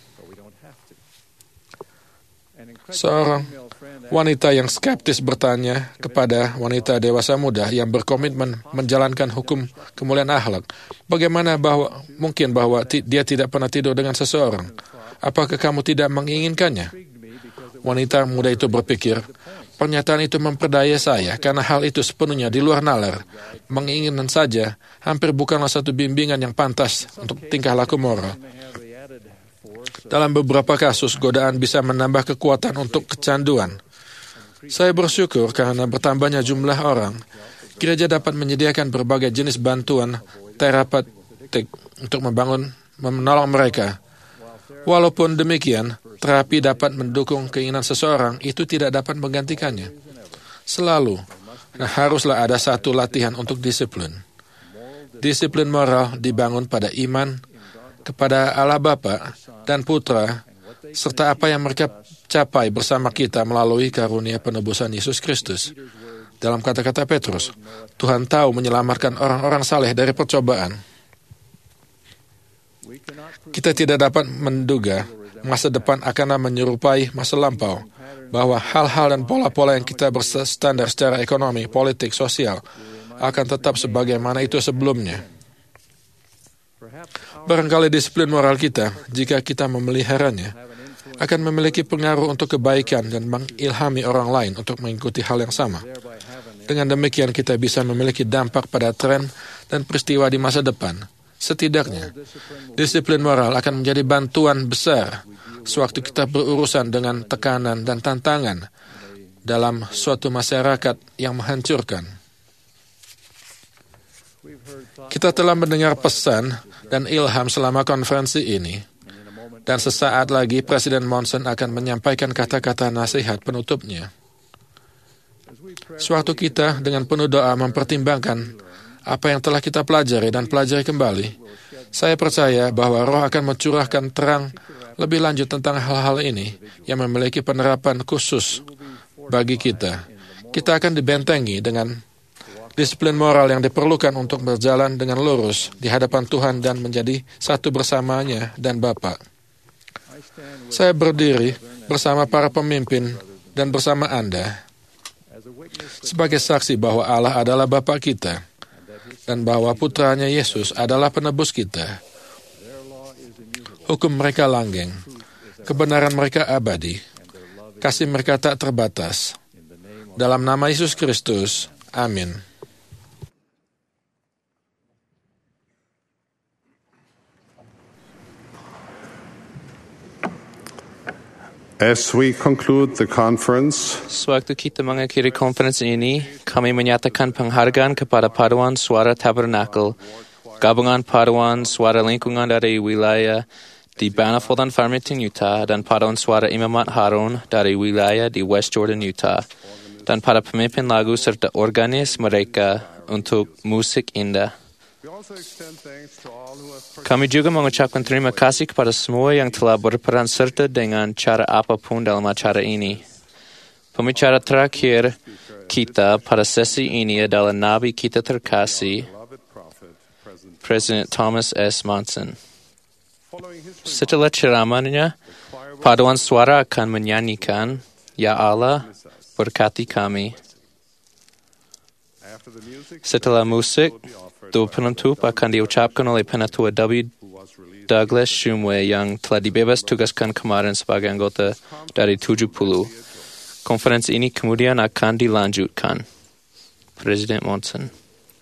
Seorang wanita yang skeptis bertanya kepada wanita dewasa muda yang berkomitmen menjalankan hukum kemuliaan akhlak, bagaimana mungkin bahwa dia tidak pernah tidur dengan seseorang? Apakah kamu tidak menginginkannya? Wanita muda itu berpikir, pernyataan itu memperdaya saya karena hal itu sepenuhnya di luar nalar. Menginginkan saja hampir bukanlah satu bimbingan yang pantas untuk tingkah laku moral. Dalam beberapa kasus, godaan bisa menambah kekuatan untuk kecanduan. Saya bersyukur karena bertambahnya jumlah orang, gereja dapat menyediakan berbagai jenis bantuan terapeutik untuk menolong mereka. Walaupun demikian, terapi dapat mendukung keinginan seseorang, itu tidak dapat menggantikannya. Selalu, haruslah ada satu latihan untuk disiplin. Disiplin moral dibangun pada iman kepada Allah Bapa dan Putra, serta apa yang mereka capai bersama kita melalui karunia penebusan Yesus Kristus. Dalam kata-kata Petrus, Tuhan tahu menyelamatkan orang-orang saleh dari percobaan. Kita tidak dapat menduga masa depan akan menyerupai masa lampau, bahwa hal-hal dan pola-pola yang kita berstandar secara ekonomi, politik, sosial akan tetap sebagaimana itu sebelumnya. Barangkali disiplin moral kita, jika kita memeliharanya, akan memiliki pengaruh untuk kebaikan dan mengilhami orang lain untuk mengikuti hal yang sama. Dengan demikian kita bisa memiliki dampak pada tren dan peristiwa di masa depan. Setidaknya, disiplin moral akan menjadi bantuan besar sewaktu kita berurusan dengan tekanan dan tantangan dalam suatu masyarakat yang menghancurkan. Kita telah mendengar pesan dan ilham selama konferensi ini, dan sesaat lagi Presiden Monson akan menyampaikan kata-kata nasihat penutupnya. Sewaktu kita dengan penuh doa mempertimbangkan apa yang telah kita pelajari dan pelajari kembali, saya percaya bahwa Roh akan mencurahkan terang lebih lanjut tentang hal-hal ini yang memiliki penerapan khusus bagi kita. Kita akan dibentengi dengan disiplin moral yang diperlukan untuk berjalan dengan lurus di hadapan Tuhan dan menjadi satu bersamanya dan Bapa. Saya berdiri bersama para pemimpin dan bersama Anda sebagai saksi bahwa Allah adalah Bapa kita dan bahwa Putranya Yesus adalah penebus kita. Hukum mereka langgeng, kebenaran mereka abadi, kasih mereka tak terbatas. Dalam nama Yesus Kristus, amin. As we conclude the conference, sewaktu kita mengakhiri konferensi ini, kami menyatakan penghargaan kepada Paduan Suara Tabernakel Gabungan Paduan Suara Lingkungan dari wilayah di Manifold dan Farmington, Utah, dan Paduan Suara Imamat Harun dari wilayah di West Jordan, Utah, dan para pemimpin lagu serta organis mereka untuk musik indah. Kami juga mengucapkan terima kasih kepada semua yang telah berperan serta dengan cara apapun dalam acara ini. Pembicara terakhir kita pada sesi ini adalah Nabi kita terkasih, Presiden Thomas S. Monson. Setelah ceramahnya, paduan suara akan menyanyikan, Ya Allah, berkati kami. Setelah musik, doa penutup akan diucapkan oleh Penatua W. Douglas Shumway yang telah dibebas tugaskan kemarin sebagai anggota dari 70. Konferensi ini kemudian akan dilanjutkan. Presiden Monson.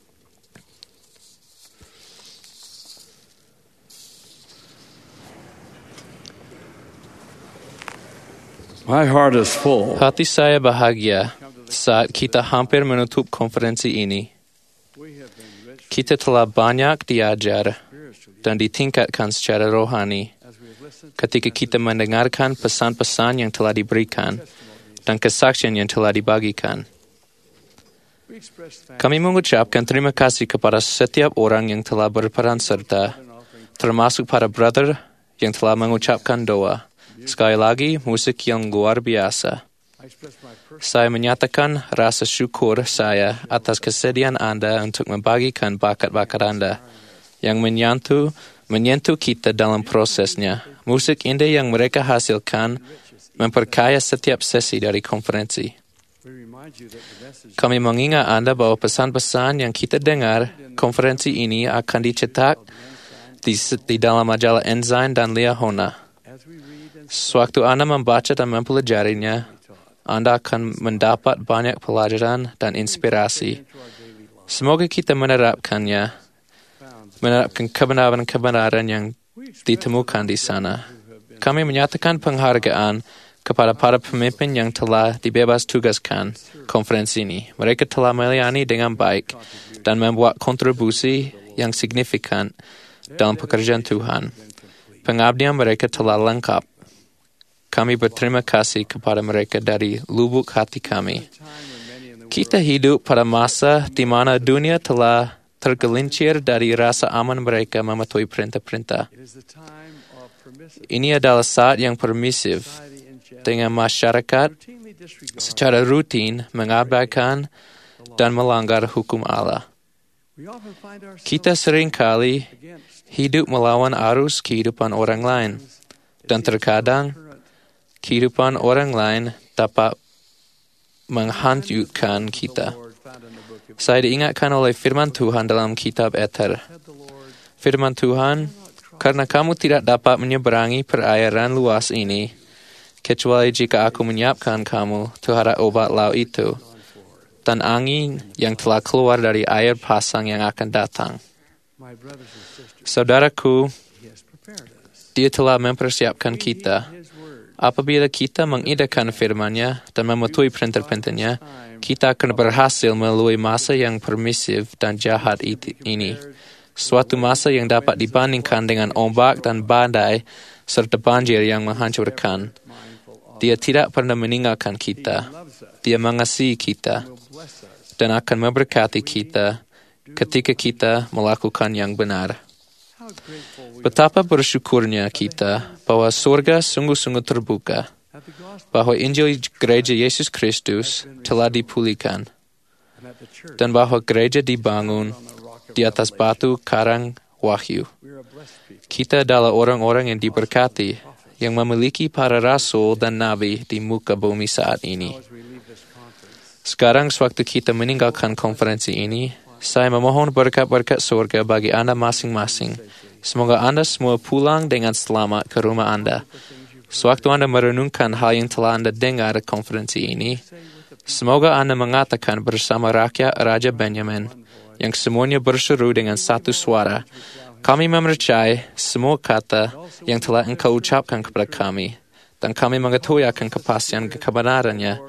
My heart is full. Hati saya bahagia saat kita hampir menutup konferensi ini. Kita telah banyak diajar dan ditingkatkan secara rohani ketika kita mendengarkan pesan-pesan yang telah diberikan dan kesaksian yang telah dibagikan. Kami mengucapkan terima kasih kepada setiap orang yang telah berperan serta, termasuk para brother yang telah mengucapkan doa. Sekali lagi, musik yang luar biasa. Saya menyatakan rasa syukur saya atas kesediaan Anda untuk membagikan bakat-bakat Anda yang menyentuh kita dalam prosesnya. Musik indah yang mereka hasilkan memperkaya setiap sesi dari konferensi. Kami mengingat Anda bahwa pesan-pesan yang kita dengar konferensi ini akan dicetak di dalam majalah Ensign dan Liahona. Sewaktu Anda membaca dan mempelajarinya, Anda akan mendapat banyak pelajaran dan inspirasi. Semoga kita menerapkan kebenaran-kebenaran yang ditemukan di sana. Kami menyatakan penghargaan kepada para pemimpin yang telah dibebas tugaskan konferensi ini. Mereka telah melayani dengan baik dan membuat kontribusi yang signifikan dalam pekerjaan Tuhan. Pengabdian mereka telah lengkap. Kami berterima kasih kepada mereka dari lubuk hati kami. Kita hidup pada masa di mana dunia telah tergelincir dari rasa aman mereka mematuhi perintah-perintah. Ini adalah saat yang permisif, dengan masyarakat secara rutin mengabaikan dan melanggar hukum Allah. Kita seringkali hidup melawan arus kehidupan orang lain, dan terkadang kehidupan orang lain dapat menghanyutkan kita. Saya diingatkan oleh firman Tuhan dalam kitab Ether. Firman Tuhan, karena kamu tidak dapat menyeberangi perairan luas ini, kecuali jika aku menyiapkan kamu terhadap obat laut itu, dan angin yang telah keluar dari air pasang yang akan datang. Saudaraku, Dia telah mempersiapkan kita. Apabila kita mengindahkan firman-Nya dan mematuhi perintah-perintahnya, kita akan berhasil melalui masa yang permisif dan jahat ini. Suatu masa yang dapat dibandingkan dengan ombak dan badai serta banjir yang menghancurkan. Dia tidak pernah meninggalkan kita. Dia mengasihi kita dan akan memberkati kita ketika kita melakukan yang benar. Betapa bersyukurnya kita bahwa surga sungguh-sungguh terbuka, bahwa Injil Gereja Yesus Kristus telah dipulihkan, dan bahwa gereja dibangun di atas batu karang wahyu. Kita adalah orang-orang yang diberkati, yang memiliki para rasul dan nabi di muka bumi saat ini. Sekarang, sewaktu kita meninggalkan konferensi ini, saya memohon berkat-berkat surga bagi Anda masing-masing. Semoga Anda semua pulang dengan selamat ke rumah Anda. Sewaktu Anda merenungkan hal yang telah Anda dengar konferensi ini, semoga Anda mengatakan bersama rakyat Raja Benjamin, yang semuanya berseru dengan satu suara, kami mempercayai semua kata yang telah Engkau ucapkan kepada kami, dan kami mengetahui akan kepastian kebenarannya,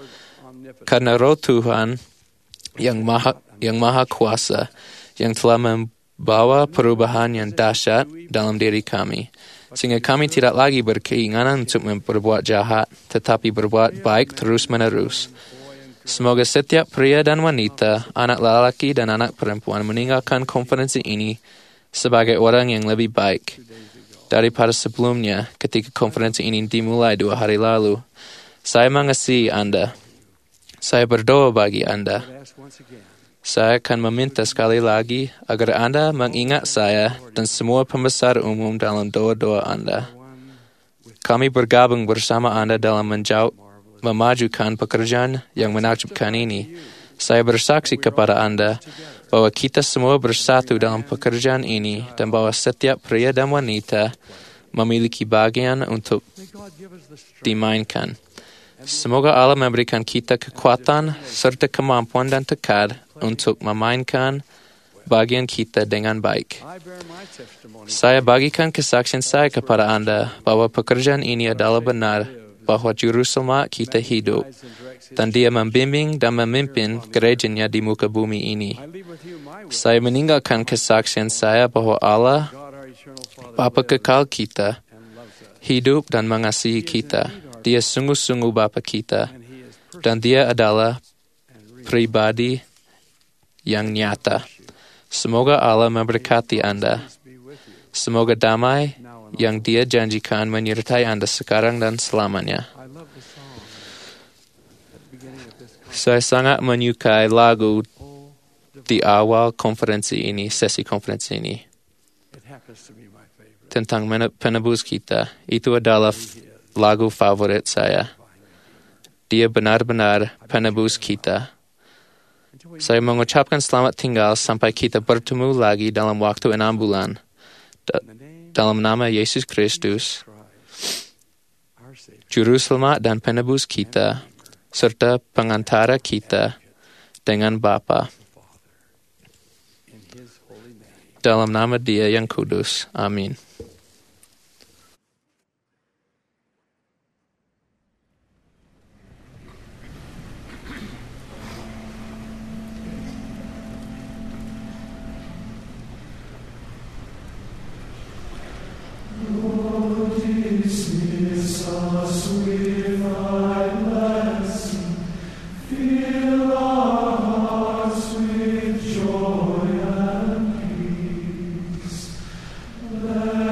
karena Roh Tuhan yang maha kuasa, yang telah bawa perubahan yang dahsyat dalam diri kami, sehingga kami tidak lagi berkeinginan untuk berbuat jahat, tetapi berbuat baik terus-menerus. Semoga setiap pria dan wanita, anak lelaki dan anak perempuan meninggalkan konferensi ini sebagai orang yang lebih baik daripada sebelumnya ketika konferensi ini dimulai 2 hari lalu. Saya mengasihi Anda. Saya berdoa bagi Anda. Saya akan meminta sekali lagi agar Anda mengingat saya dan semua pembesar umum dalam doa-doa Anda. Kami bergabung bersama Anda dalam memajukan pekerjaan yang menakjubkan ini. Saya bersaksi kepada Anda bahwa kita semua bersatu dalam pekerjaan ini dan bahwa setiap pria dan wanita memiliki bagian untuk dimainkan. Semoga Allah memberikan kita kekuatan serta kemampuan dan tekad untuk memainkan bagian kita dengan baik. Saya bagikan kesaksian saya kepada Anda bahwa pekerjaan ini adalah benar, bahwa Juru Selamat kita hidup, dan Dia membimbing dan memimpin gerejanya di muka bumi ini. Saya meninggalkan kesaksian saya bahwa Allah, Bapa kekal kita, hidup dan mengasihi kita. Dia sungguh-sungguh Bapa kita, dan Dia adalah pribadi yang nyata. Semoga Allah memberkati Anda. Semoga damai yang Dia janjikan menyertai Anda sekarang dan selamanya. Saya sangat menyukai lagu di awal sesi konferensi ini. Tentang penebus kita. Itu adalah lagu favorit saya. Dia benar-benar penebus kita. Saya mengucapkan selamat tinggal sampai kita bertemu lagi dalam waktu 6 bulan. Dalam nama Yesus Kristus, Juru Selamat dan penebus kita, serta pengantara kita dengan Bapa. Dalam nama Dia yang kudus. Amin. Let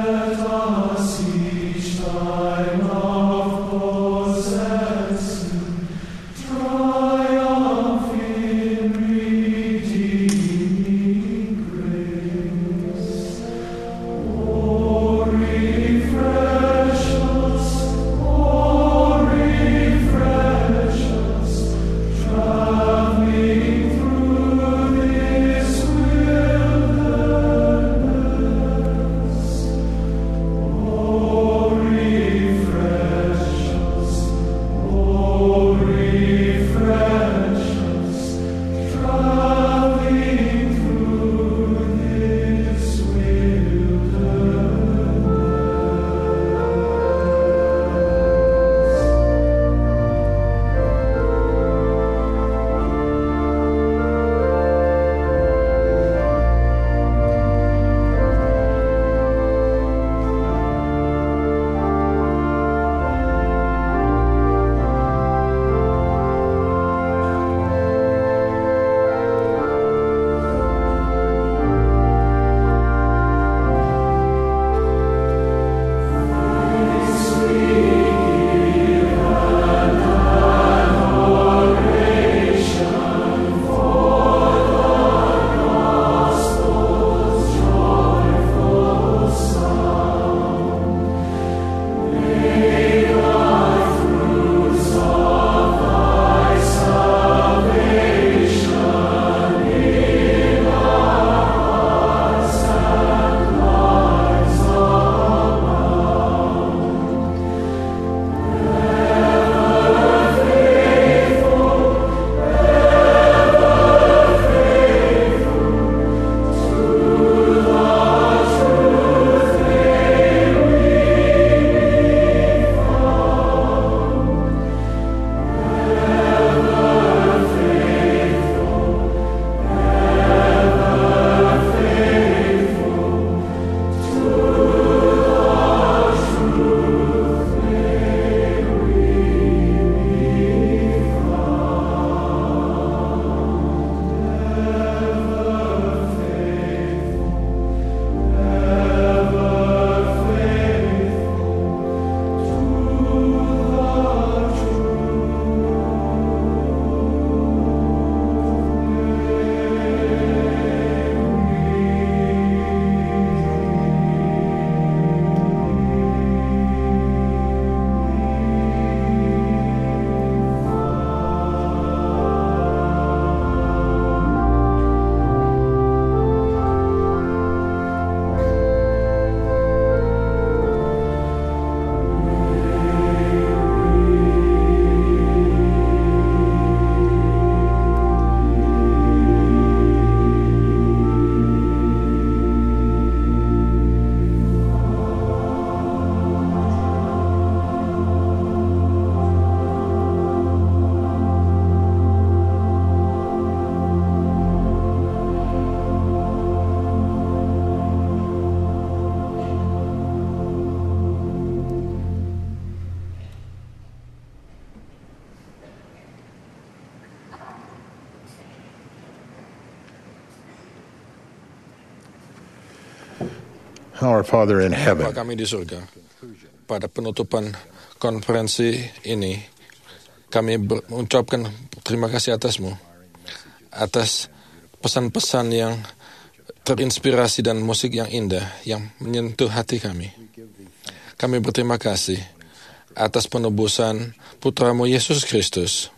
Our Father in Bapa heaven, kami di surga, pada penutupan konferensi ini, kami mengucapkan terima kasih atas-Mu, atas pesan-pesan yang terinspirasi dan musik yang indah, yang menyentuh hati kami. Kami berterima kasih atas penebusan Putra-Mu Yesus Kristus,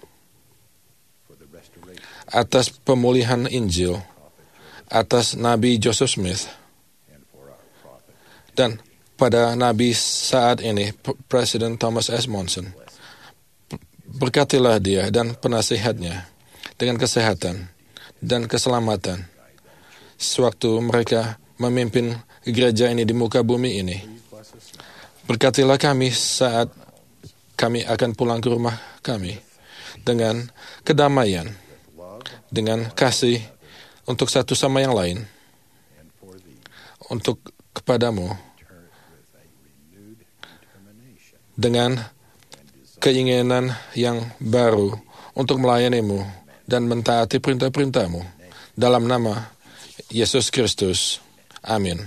atas pemulihan Injil, atas Nabi Joseph Smith, dan pada Nabi saat ini, Presiden Thomas S. Monson. Berkatilah dia dan penasihatnya dengan kesehatan dan keselamatan sewaktu mereka memimpin gereja ini di muka bumi ini. Berkatilah kami saat kami akan pulang ke rumah kami dengan kedamaian, dengan kasih untuk satu sama yang lain, untuk kepadamu, dengan keinginan yang baru untuk melayanimu dan mentaati perintah-perintahmu. Dalam nama Yesus Kristus. Amin.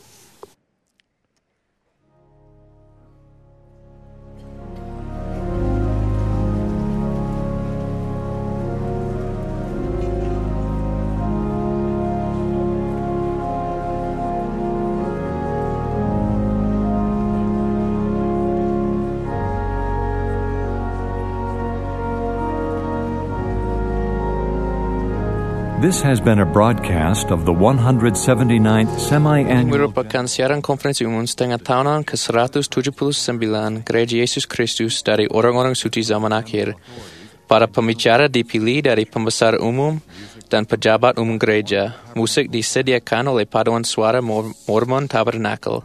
This has been a broadcast of the 179th Semi-Annual Merupakan siaran konferensi umum setengah tahunan ke-179 Gereja Yesus Kristus dari orang-orang suci zaman akhir. Para pembicara dipilih dari pembesar umum dan pejabat umum gereja. Musik disediakan oleh Paduan Suara Mormon Tabernacle.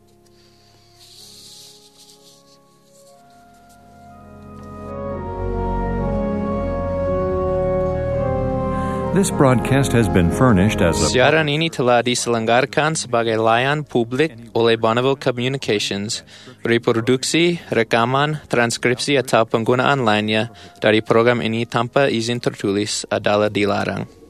This broadcast has been furnished as a Siaran ini telah diselenggarakan sebagai layanan publik oleh Bonneville Communications. Reproduksi, rekaman, transkripsi atau penggunaan lainnya dari program ini tanpa izin tertulis adalah dilarang.